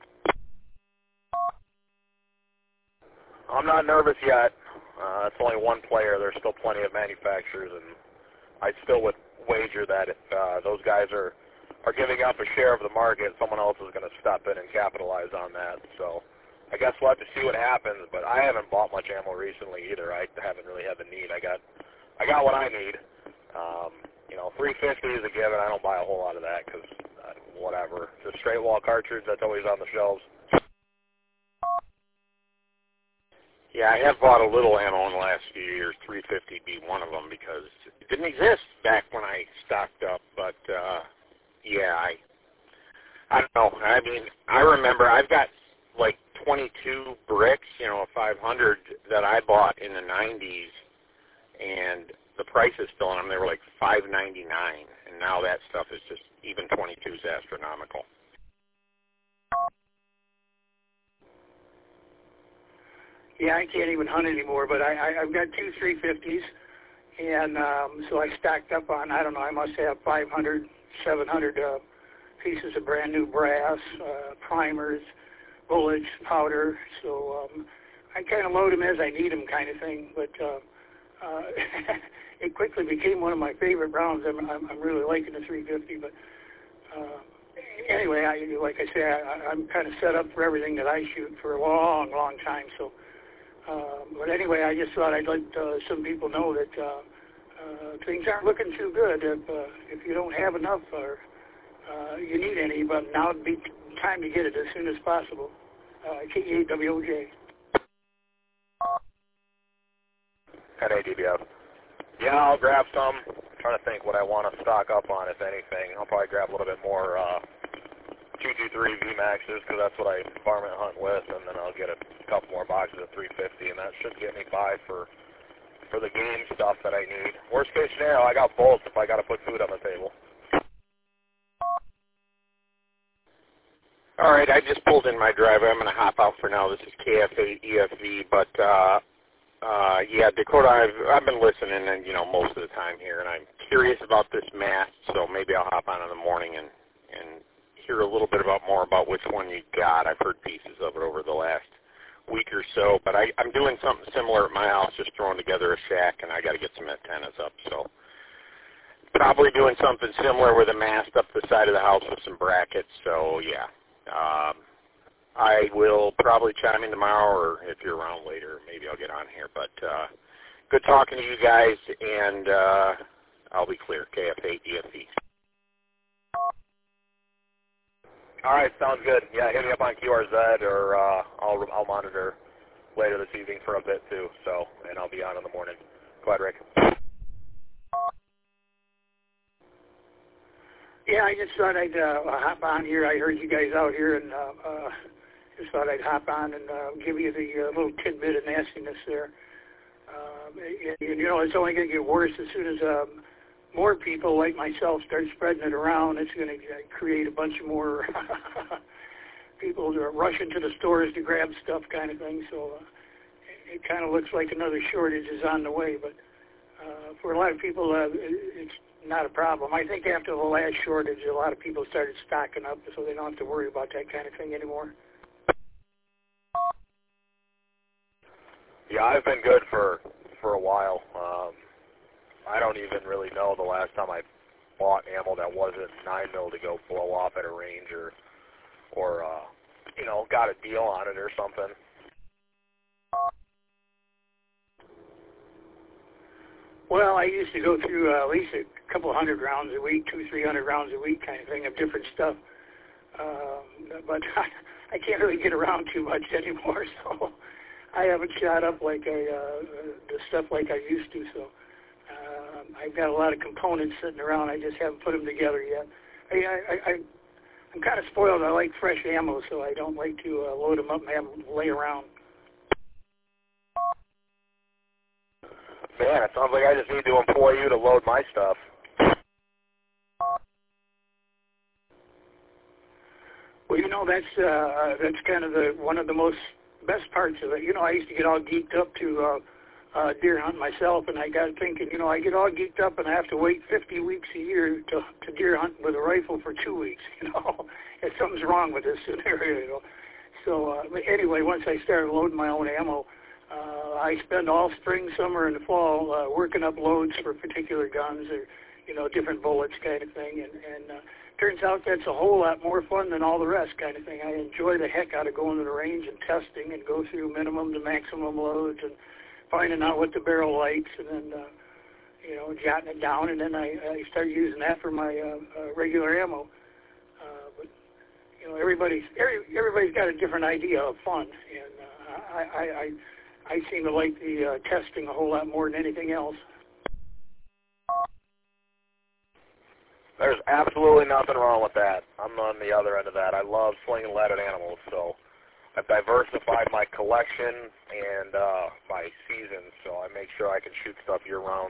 I'm not nervous yet. It's only one player. There's still plenty of manufacturers, and I still would wager that if those guys are giving up a share of the market, someone else is going to step in and capitalize on that. So I guess we'll have to see what happens, but I haven't bought much ammo recently either. I haven't really had the need. I got what I need. 350 is a given. I don't buy a whole lot of that because whatever. It's a straight wall cartridge that's always on the shelves.
Yeah, I have bought a little ammo in the last few years, 350 be one of them, because it didn't exist back when I stocked up. But, yeah, I don't know. I mean, I remember I've got like 22 bricks, 500 that I bought in the 90s, and the prices still on them, they were like $5.99, and now that stuff is just, even 22 is astronomical.
Yeah, I can't even hunt anymore, but I've got two 350s, and so I stacked up on, I don't know, I must have 500, 700 pieces of brand new brass, primers, bullets, powder, so I kind of load them as I need them kind of thing, but it quickly became one of my favorite rounds. I'm really liking the 350, but anyway, like I say, I'm kind of set up for everything that I shoot for a long, long time, so but anyway, I just thought I'd let some people know that things aren't looking too good if you don't have enough or you need any, but now would be time to get it as soon as possible. KEAWOJ.
NADBF. Yeah, I'll grab some. I'm trying to think what I want to stock up on, if anything. I'll probably grab a little bit more 223 VMAXs, because that's what I varmint hunt with, and then I'll get a couple more boxes of 350, and that should get me by for the game stuff that I need. Worst case scenario, I got bolts if I got to put food on the table.
All right, I just pulled in my driveway. I'm going to hop out for now. This is KF8 EFV, but yeah, Dakota, I've been listening, and most of the time here, and I'm curious about this mast, so maybe I'll hop on in the morning and hear a little bit more about which one you got. I've heard pieces of it over the last week or so, but I'm doing something similar at my house, just throwing together a shack, and I got to get some antennas up, so probably doing something similar with a mast up the side of the house with some brackets, so yeah. I will probably chime in tomorrow, or if you're around later, maybe I'll get on here, but good talking to you guys, and I'll be clear, KF8 EFV.
All right, sounds good. Yeah, hit me up on QRZ, or I'll monitor later this evening for a bit too. So, and I'll be on in the morning. Go ahead, Rick.
Yeah, I just thought I'd hop on here. I heard you guys out here, and just thought I'd hop on and give you the little tidbit of nastiness there. It's only going to get worse as soon as more people like myself start spreading it around. It's going to create a bunch of more people that are rushing to the stores to grab stuff kind of thing. So it kind of looks like another shortage is on the way. But for a lot of people, it's not a problem. I think after the last shortage, a lot of people started stocking up, so they don't have to worry about that kind of thing anymore.
Yeah, I've been good for a while. I don't even really know the last time I bought ammo that wasn't 9mm to go blow off at a range, or got a deal on it or something.
Well, I used to go through at least a couple hundred rounds a week, 200-300 rounds a week kind of thing of different stuff. But I can't really get around too much anymore, so I haven't shot up like the stuff like I used to. So I've got a lot of components sitting around. I just haven't put them together yet. I'm kind of spoiled. I like fresh ammo, so I don't like to load them up and have them lay around.
Man, it sounds like I just need to employ you to load my stuff.
Well, that's kind of one of the most best parts of it. I used to get all geeked up to deer hunt myself, and I got thinking, I get all geeked up and I have to wait 50 weeks a year to deer hunt with a rifle for 2 weeks. If something's wrong with this scenario. So anyway, once I started loading my own ammo, I spend all spring, summer, and the fall working up loads for particular guns or, different bullets kind of thing. And turns out that's a whole lot more fun than all the rest kind of thing. I enjoy the heck out of going to the range and testing and go through minimum to maximum loads and finding out what the barrel likes and then, jotting it down. And then I start using that for my regular ammo. But, everybody's got a different idea of fun. And I I seem to like the testing a whole lot more than anything else.
There's absolutely nothing wrong with that. I'm on the other end of that. I love slinging lead at animals, so I've diversified my collection and my seasons, so I make sure I can shoot stuff year-round.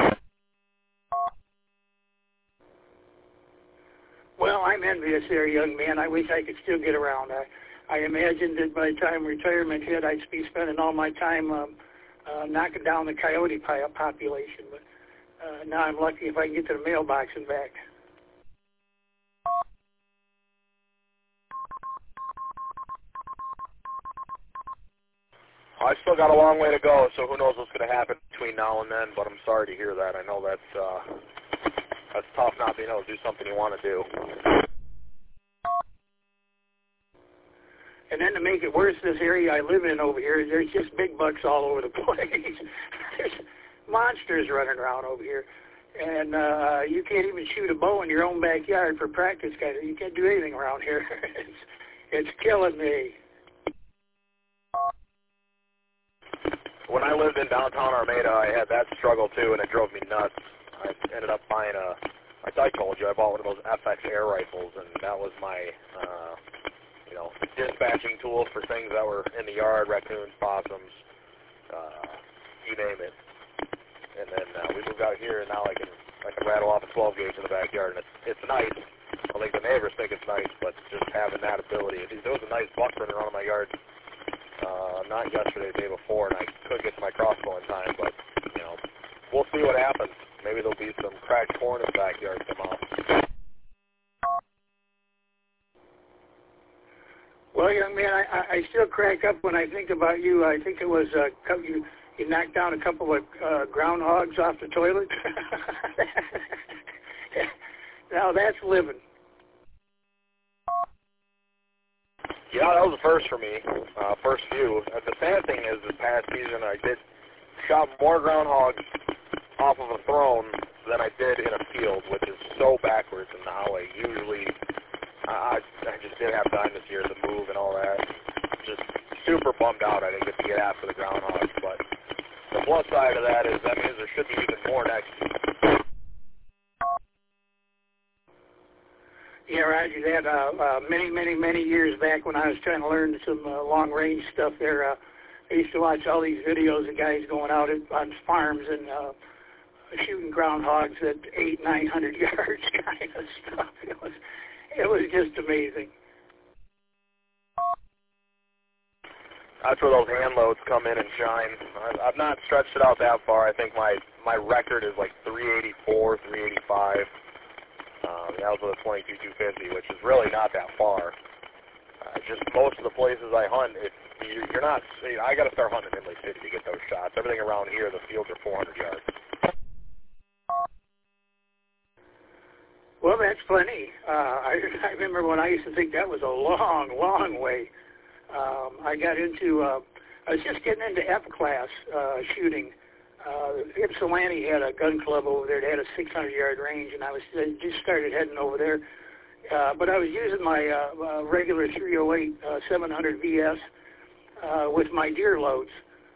Well, I'm envious there, young man. I wish I could still get around. I imagined that by the time retirement hit, I'd be spending all my time knocking down the coyote population. But now I'm lucky if I can get to the mailbox and back.
I still got a long way to go, so who knows what's going to happen between now and then, but I'm sorry to hear that. I know that's tough not being able to do something you want to do.
And then to make it worse, this area I live in over here, there's just big bucks all over the place. There's monsters running around over here. And you can't even shoot a bow in your own backyard for practice. You can't do anything around here. It's killing me.
When I lived in downtown Armada, I had that struggle too, and it drove me nuts. I ended up buying like I told you, I bought one of those FX air rifles, and that was my, dispatching tool for things that were in the yard, raccoons, possums, you name it. And then we moved out here, and now I can rattle off a 12 gauge in the backyard, and it's nice. I don't think the neighbors think it's nice, but just having that ability. There was a nice buck running around in my yard. Not yesterday, the day before, and I couldn't get to my crossbow in time, but, we'll see what happens. Maybe there'll be some cracked corn in the backyard somehow.
Well, young man, I still crack up when I think about you. I think it was you knocked down a couple of groundhogs off the toilet. Now that's living.
Yeah, that was the first for me, first few. The sad thing is, this past season, I shot more groundhogs off of a throne than I did in a field, which is so backwards in the highway. Usually, I just didn't have time this year to move and all that. Just super bummed out I didn't get to get after the groundhogs, but the plus side of that is that means there should be even more next year.
Yeah, Roger, that many years back when I was trying to learn some long-range stuff there, I used to watch all these videos of guys going out on farms and shooting groundhogs at 800-900 yards kind of stuff. It was just amazing.
That's where those hand loads come in and shine. I've not stretched it out that far. I think my record is like 384, 385. That was with a 22-250, which is really not that far. Just most of the places I hunt, you're not. I got to start hunting in Lake City to get those shots. Everything around here, the fields are 400 yards.
Well, that's plenty. I remember when I used to think that was a long way. I got into. I was just getting into F-class shooting. Ypsilanti had a gun club over there that had a 600-yard range, and I just started heading over there. But I was using my regular 308 700 VS with my deer loads.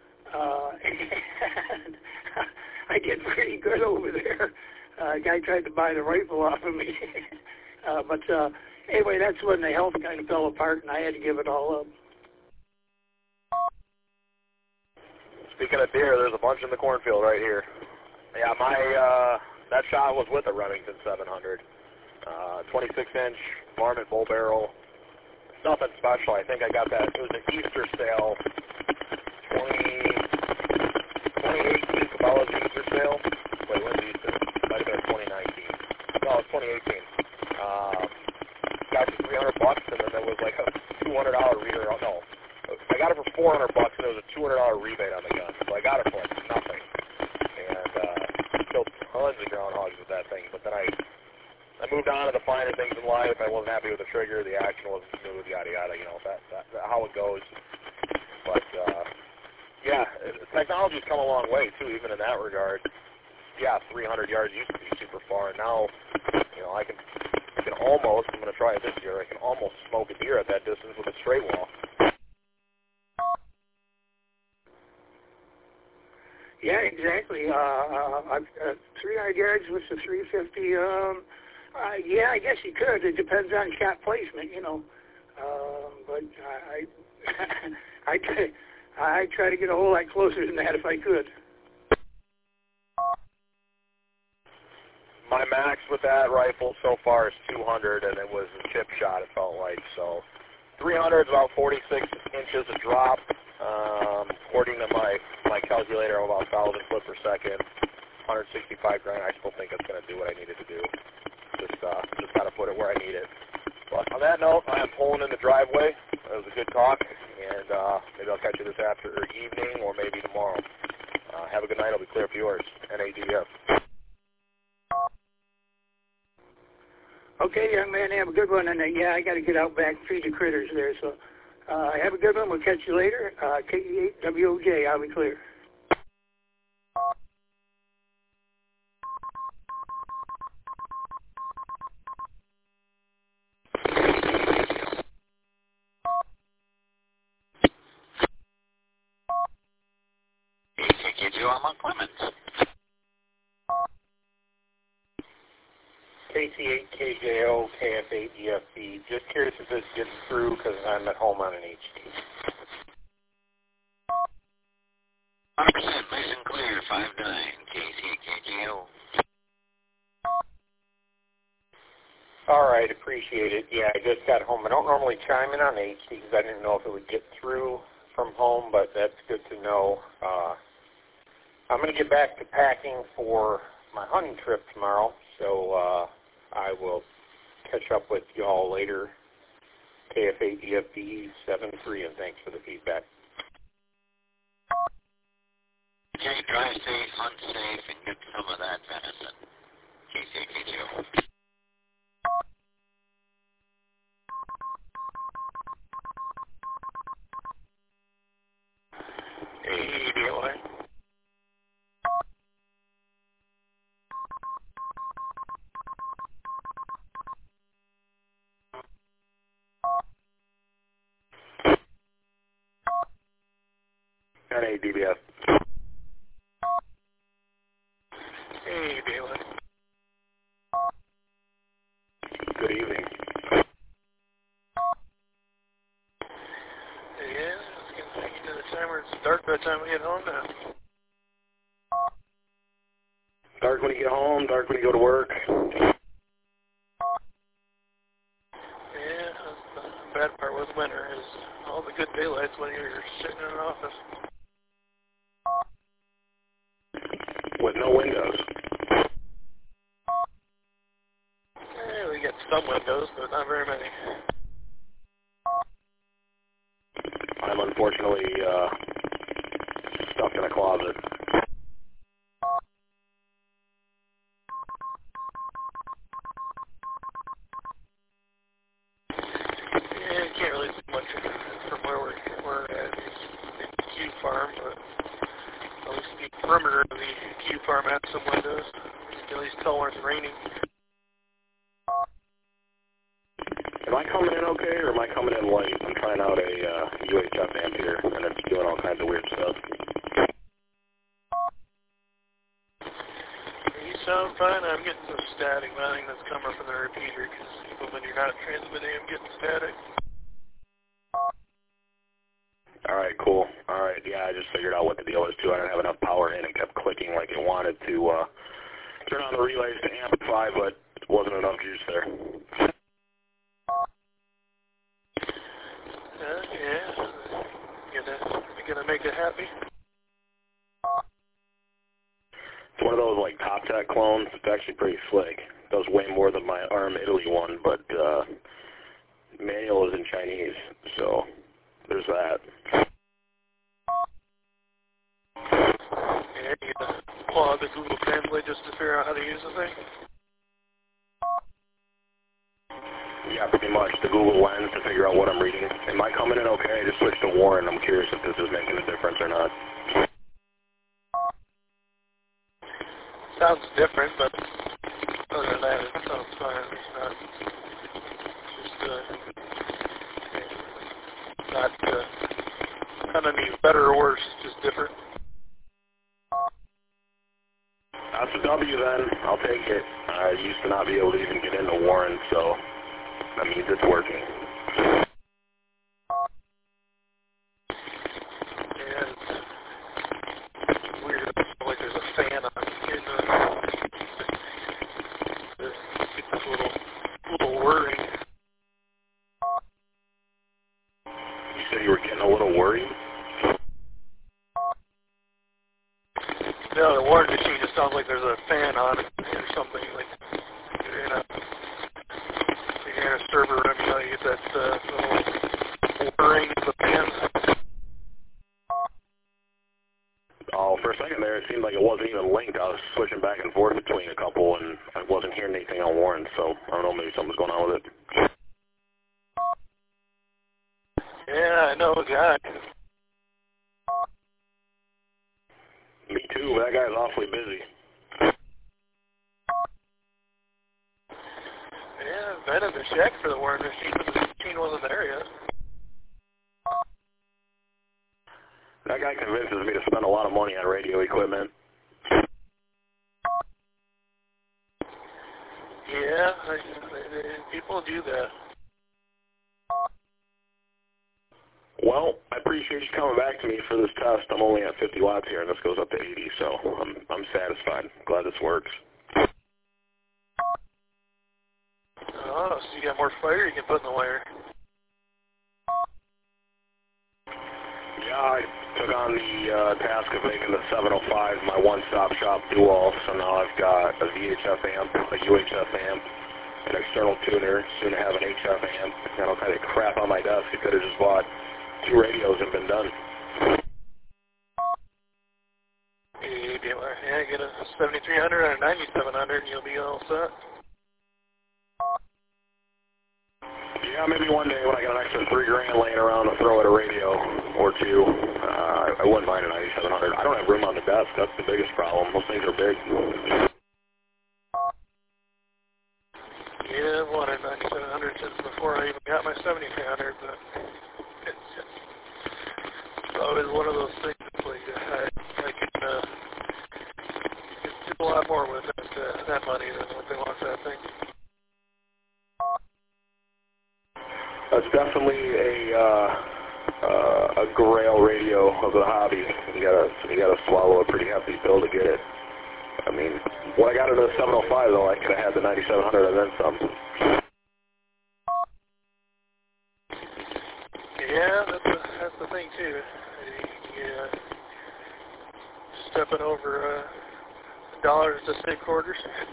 And I did pretty good over there. A guy tried to buy the rifle off of me. But anyway, that's when the health kind of fell apart, and I had to give it all up.
Speaking of deer, there's a bunch in the cornfield right here. Yeah, that shot was with a Remington 700. 26-inch varmint bull barrel. Nothing special. I think I got that. It was an Easter sale. 2018 Cabela's Easter sale. Wait, when's Easter? Might have been 2019. No, it's 2018. Got it for $300, and then there was like a $200 reader. Oh, no. I got it for $400, and there was a $200 rebate on the gun. So I got it for like nothing. And killed tons of groundhogs with that thing. But then I moved on to the finer things in life. I wasn't happy with the trigger. The action wasn't smooth, yada, yada. You know, that how it goes. But, yeah, technology's come a long way, too, even in that regard. Yeah, 300 yards used to be super far. Now, you know, I can almost, I'm going to try it this year, I can almost smoke a deer at that distance with a straight wall.
Yeah, exactly. 300 yards with the 350. Yeah, I guess you could. It depends on shot placement, you know. But I try to get a whole lot closer than that if I could.
My max with that rifle so far is 200, and it was a chip shot, it felt like. So 300 is about 46 inches of drop. According to my calculator, I'm about 1,000 foot per second, 165 grain. I still think it's going to do what I needed to do. Just got to put it where I need it. But on that note, I am pulling in the driveway. It was a good talk, and maybe I'll catch you this evening or maybe tomorrow. Have a good night. I'll be clear for yours. NADF.
Okay, young man, have a good one. And yeah, I got to get out back and feed the critters there. So have a good one. We'll catch you later. KE8WOJ, I'll be clear.
KCKJ, I'm on Clemens.
KC8KJO, KF8EFB. Just curious if this gets through because I'm at home on an HD.
100%, nice and clear, 5-9, KC8KJO.
All right, appreciate it. Yeah, I just got home. I don't normally chime in on HD because I didn't know if it would get through from home, but that's good to know. I'm going to get back to packing for my hunting trip tomorrow, so I will catch up with you all later. KF8EFB 73, and thanks for the feedback.
Okay, drive safe, hunt safe, and get some of that venison. KC8KJO.
Hey, DOI.
NADBF.
Hey, Daylight.
Good evening.
Yeah, it's getting back into the time where it's dark by the time we get home now.
Dark when you get home, dark when you go to work.
Yeah, the bad part with winter is all the good daylights when you're sitting in an office.
With no windows.
Yeah, we get some windows, but not very many.
I'm unfortunately stuck in a closet.
Yeah, you can't really see much from where we're at. It's the Q farm, but at least the perimeter of the Q farm has some windows. You can at least tell when it's raining.
Am I coming in okay, or am I coming in late? I'm trying out a UHF amp here, and it's doing all kinds of weird stuff.
You sound fine. I'm getting some static. I think that's coming from the repeater, because even when you're not transmitting, I'm getting static.
Alright, cool. Alright, yeah, I just figured out what the deal is, too. I didn't have enough power in and kept clicking like it wanted to turn on the relays to amplify, but wasn't enough juice there.
Yeah. You gonna make it happy?
It's one of those, like, Top Tech clones. It's actually pretty slick. It does way more than my ARM Italy one, but manual is in Chinese, so there's that.
Yeah, you gotta pull out the Google Translate just to figure out how to use the thing.
Yeah, pretty much. The Google Lens to figure out what I'm reading. Am I coming in okay? I just switched to Warren. I'm curious if this is making a difference or not.
Sounds different, but other than that, it sounds fine. It's not just not any better or worse. It's just different.
That's a W then. I'll take it. I used to not be able to even get into Warren, so that means it's working.
Yeah, it's weird. It's like there's a fan on in it's a little worrying.
You said you were getting a little worried?
No, the warranty machine just sounds like there's a fan on it or something. Like you're in a server room, you know, you get that little whirring of the fans.
Oh, for a second there, it seemed like it wasn't even linked. I was switching back and forth between a couple, and I wasn't hearing anything on Warren, so I don't know, maybe something's going on with it.
Yeah, I know a guy.
Me too, but that guy's awfully busy.
Yeah, I've been in the shack for the warranty machine, but the machine wasn't there yet.
That guy convinces me to spend a lot of money on radio equipment.
Yeah, people do that.
Well, I appreciate you coming back to me for this test. I'm only at 50 watts here, and this goes up to 80, so I'm satisfied. Glad this works.
Oh, so you got more fire you can put in the wire.
Yeah, I took on the task of making the 705 my one-stop shop dual, so now I've got a VHF amp, a UHF amp, an external tuner, soon to have an HF amp, and all kind of crap on my desk. I could have just bought 2 radios and been done.
Yeah, get a 7300 and a 9700 and you'll be all set.
Yeah, maybe one day when I got an extra $3,000 laying around, I'll throw at a radio or two. I wouldn't mind a 9700. I don't have room on the desk. That's the biggest problem. Those things are big.
Yeah, I've wanted 9700 since before I even got my 7300, but it's always one of those things. Like I can do a lot more with that money than what they want for that thing.
That's definitely a grail radio of the hobby. You gotta swallow a pretty hefty pill to get it. I mean, when I got into the 705 though, I could have had the 9700 and then some.
Yeah, that's the thing too. Yeah, stepping over dollars to save quarters.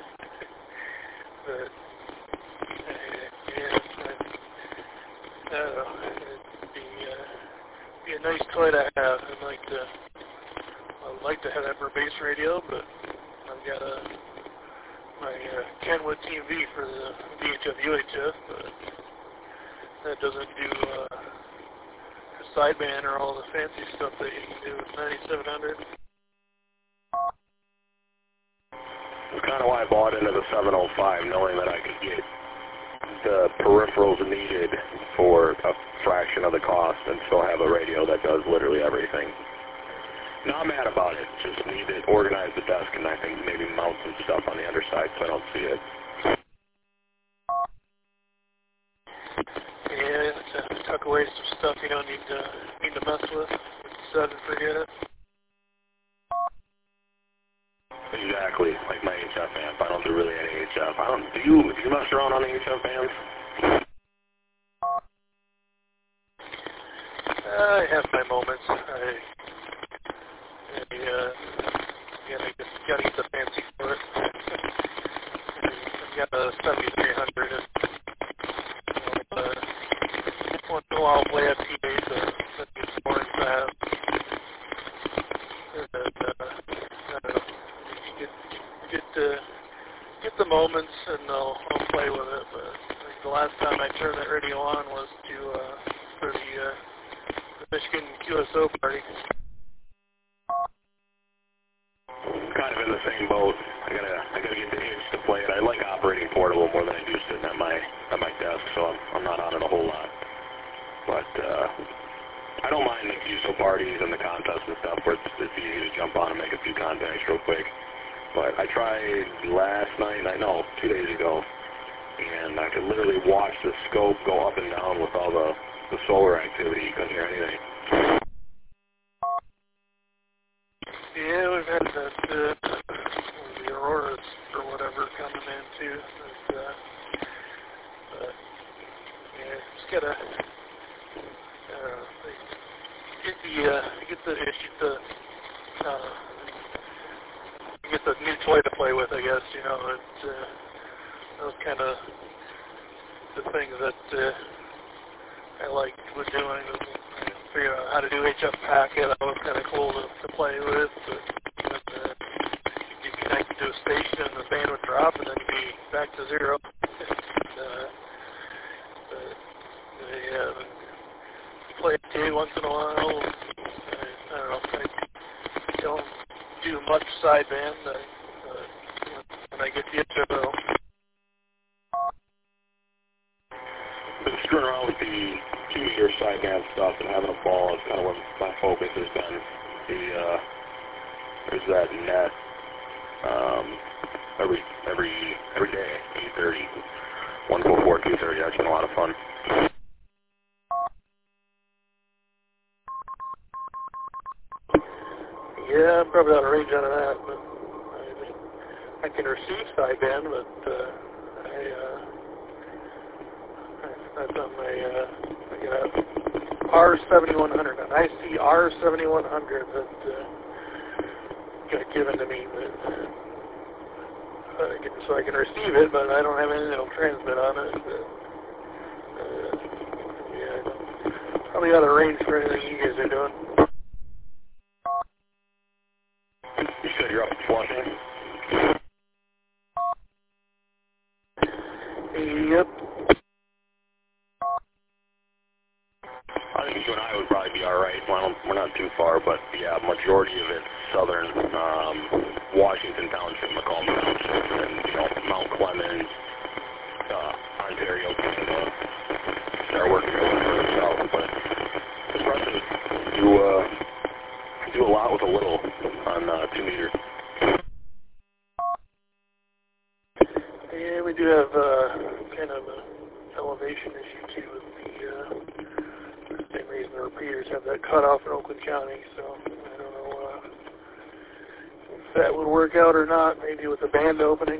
But yeah, I don't know. It'd be a nice toy to have. I'd like to have that for a base radio, but I've got my Kenwood TV for the VHF UHF, but that doesn't do sideband or all the fancy stuff that you can do with 9700.
That's kind of why I bought into the 705, knowing that I could get the peripherals needed for a fraction of the cost and still have a radio that does literally everything. Not mad about it, just need to organize the desk and I think maybe mount some stuff on the underside so I don't see it.
Yeah, to tuck away some stuff you don't need to mess with. Set and forget it.
Exactly, like my HF amp. I don't do really any HF. Do you mess around on the HF amps?
I have my moments. I gotta get the fancy for it. I've got a 7300 and once in a while I'll play FTA to get some more fast. And then, I don't know, get the moments and I'll play with it. But I think the last time I turned that radio on was for the Michigan QSO party.
Kind of in the same boat. I gotta get the itch to play it. I like operating portable more than I do sitting at my desk, so I'm not on it a whole lot. But I don't mind the QSO parties and the contests and stuff where it's easy to jump on and make a few contacts real quick. But I tried last night, 2 days ago, and I could literally watch the scope go up and down with all the solar activity. You couldn't hear anything.
Yeah, we've had that, the auroras or whatever coming in too. Yeah, just gotta, get the new toy to play with, I guess. You know, those kind of the things that I liked with doing. Figuring out how to do HF packet, that was kind of cool to play with. But you connect to a station and the band would drop and then you'd be back to zero. Yeah, play it too once in a while. I don't know. I don't do much sideband. When I get the intro.
Been screwing around with the 2-meter sideband stuff and having a ball is kind of where my focus has been. There's that net every day, 8:30, 144, 230. That's been a lot of fun.
Yeah, I'm probably out of range out of that, but I can receive sideband, but that's on my, I got a R7100, an IC R7100 that got given to me, so I can receive it, but I don't have anything that'll transmit on it. Yeah, probably out of range for anything you guys are doing.
You said you're up at Flushing?
Yep.
I think you and I would probably be all right. Well, we're not too far, but yeah, majority of it's southern Washington Township, Macomb Township, and Mount Clemens, Ontario, Canada. Start working our way further south, but it's impressive. Do a lot with a little on 2 meter.
Yeah, we do have kind of an elevation issue too with the same reason the repeaters have that cutoff in Oakland County, so I don't know if that would work out or not, maybe with the band opening.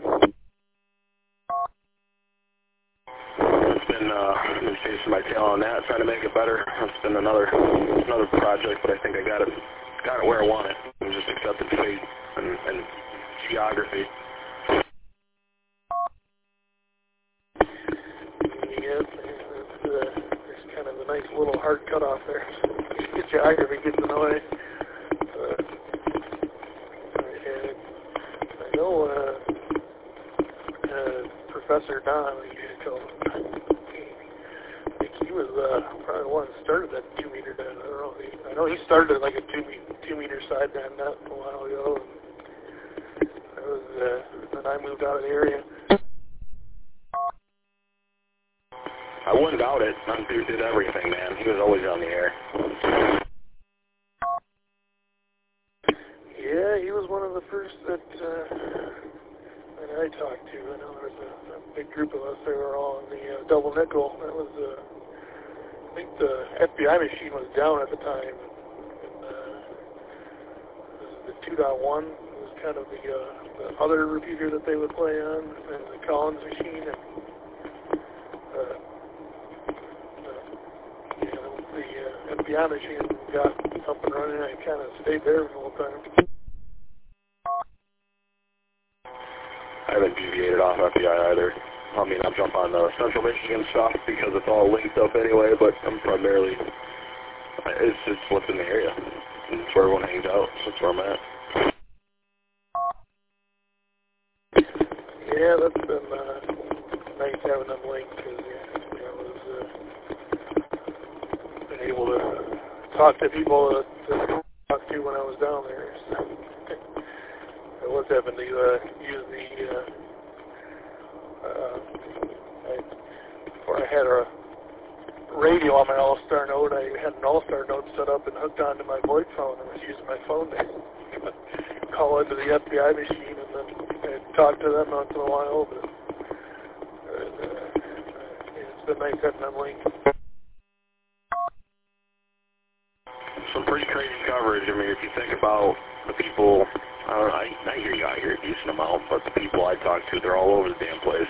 It's been chasing my tail on that, trying to make it better. It's been another project, but I think I got it where I want it. I'm just accepting fate and geography.
Yeah, there's kind of a nice little hard cutoff there. The geography gets in the way. I know Professor Don, he was probably the one that started that 2 meter net. I don't know. I know he started like a 2 meter sideband net a while ago. And that was then I moved out of the area.
I wouldn't doubt it. That dude did everything, man. He was always on the air.
Yeah, he was one of the first that I talked to. I know there was a big group of us. They were all in the double nickel. That was, I think the FBI machine was down at the time. And, the 2.1 was kind of the other repeater that they would play on, and the Collins machine. And, the FBI machine got up and running. I kind of stayed there the whole time.
I haven't deviated off FBI either. I mean, I'll jump on the Central Michigan stuff because it's all linked up anyway, but I'm primarily, it's just what's in the area. It's where everyone hangs out, so that's where I'm at.
Yeah, that's been nice having them linked because I was been able to talk to people that I talked to when I was down there. So I was having to use the before I had a radio on my All-Star Note. I had an All-Star Note set up and hooked onto my VoIP phone and was using my phone to call into the FBI machine and then I talk to them once in a while, but it's been nice having them linked.
Some pretty crazy coverage. I mean, if you think about the people, I hear you out here a decent amount, but the people I talk to, they're all over the damn place.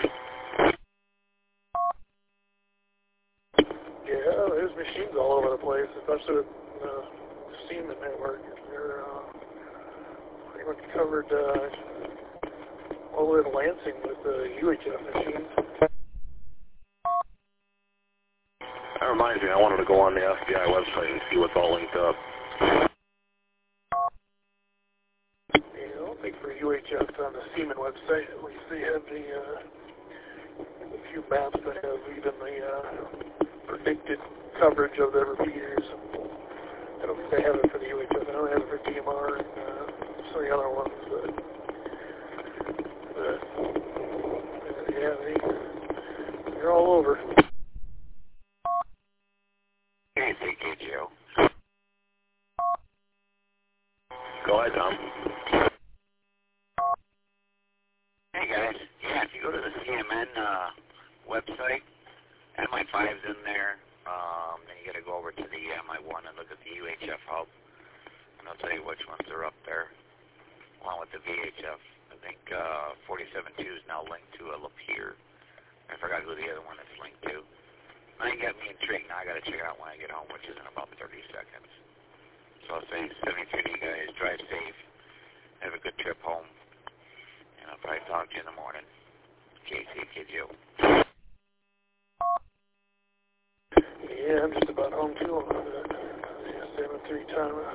Yeah, there's machines all over the place, especially with the Siemens network. They're pretty much covered all the way to Lansing with UHF machines.
That reminds me, I wanted to go on the FBI website and see what's all linked up.
Yeah, I don't think for UHF on the Siemens website, at least they have a few maps that have even the predicted coverage of the repeaters. I don't think they have it for the UHF. I don't have it for DMR and some of the other ones, but yeah, they're all over.
Hey, Joe.
Go ahead, Tom.
Hey, guys. Yeah, if you go to the CMN website, MI5's in there. Then you got to go over to the MI1 and look at the UHF hub. And I'll tell you which ones are up there, along with the VHF. I think 47.2 is now linked to a Lapeer. I forgot who the other one is linked to. Now you got me intrigued. Now I got to check it out when I get home, which is in about 30 seconds. So I'll say 73 guys, drive safe, have a good trip home, and I'll probably talk to you in the morning. KC, Kid Joe.
Yeah, I'm just about home too on the 7-3 timer.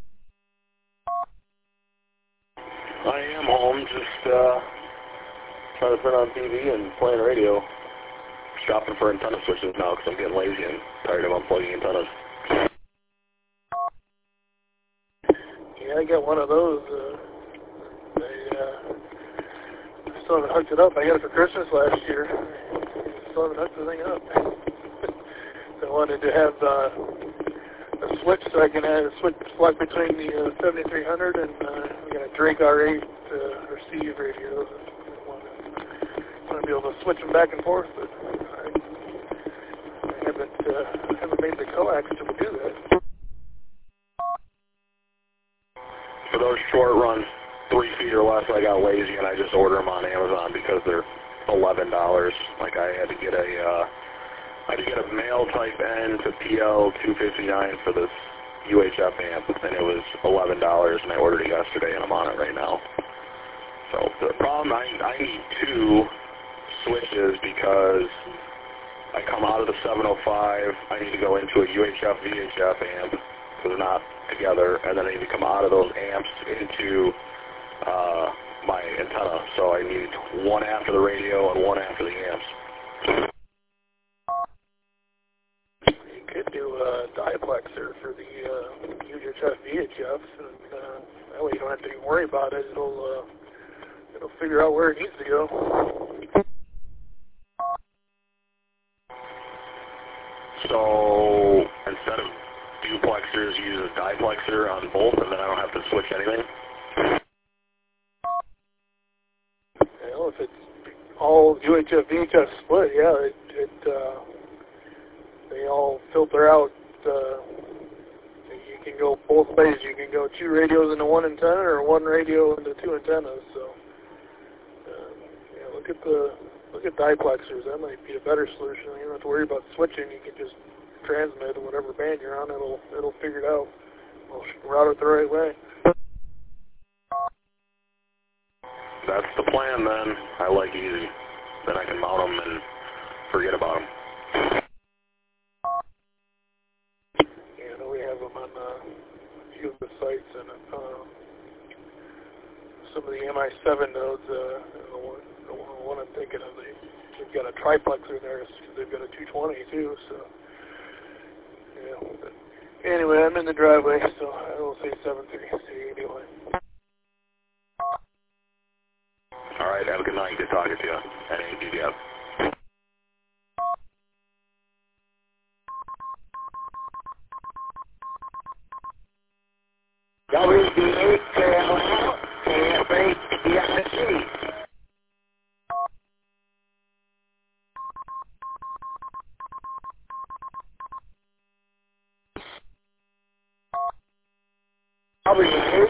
I am home, just trying to turn on TV and playing radio. Shopping for antenna switches now because I'm getting lazy and tired of unplugging antennas.
Yeah, I got one of those. I still haven't hooked it up. I got it for Christmas last year. Still haven't hooked the thing up. So I wanted to have a switch so I can select between the 7300 and we got a Drake R8 receive radio. I want to be able to switch them back and forth, but I haven't made the coax to do that.
For those short runs, 3 feet or less, I got lazy and I just order them on Amazon because they're $11. Like I had to get a male type N to PL 259 for this UHF amp, and it was $11, and I ordered it yesterday, and I'm on it right now. So the problem, I need 2 switches because I come out of the 705, I need to go into a UHF VHF amp, so they're not together, and then I need to come out of those amps into my antenna, so I need one after the radio and one after the amps.
You could do a diplexer for the UHF VHFs, and that way you don't have to worry about it. It'll figure out where it needs to go.
So instead of duplexers, use a diplexer on both, and then I don't have to switch anything?
Well, if it's all UHF VHF split, yeah, they all filter out. You can go both ways. You can go 2 radios into 1 antenna, or 1 radio into 2 antennas. So, look at diplexers. That might be a better solution. You don't have to worry about switching. You can just transmit to whatever band you're on. It'll figure it out. It'll route it the right way.
That's the plan then. I like easy. Then I can mount them and forget about them.
Yeah, I know we have them on a few of the sites, and some of the MI7 nodes, the one I'm thinking of, they've got a triplexer there because they've got a 220 too, so, yeah. But anyway, I'm in the driveway, so I will say 730 anyway.
All right, have a good night. Good talking to you. NADDF.
WDH, KLL, KFH, DIC.
probably the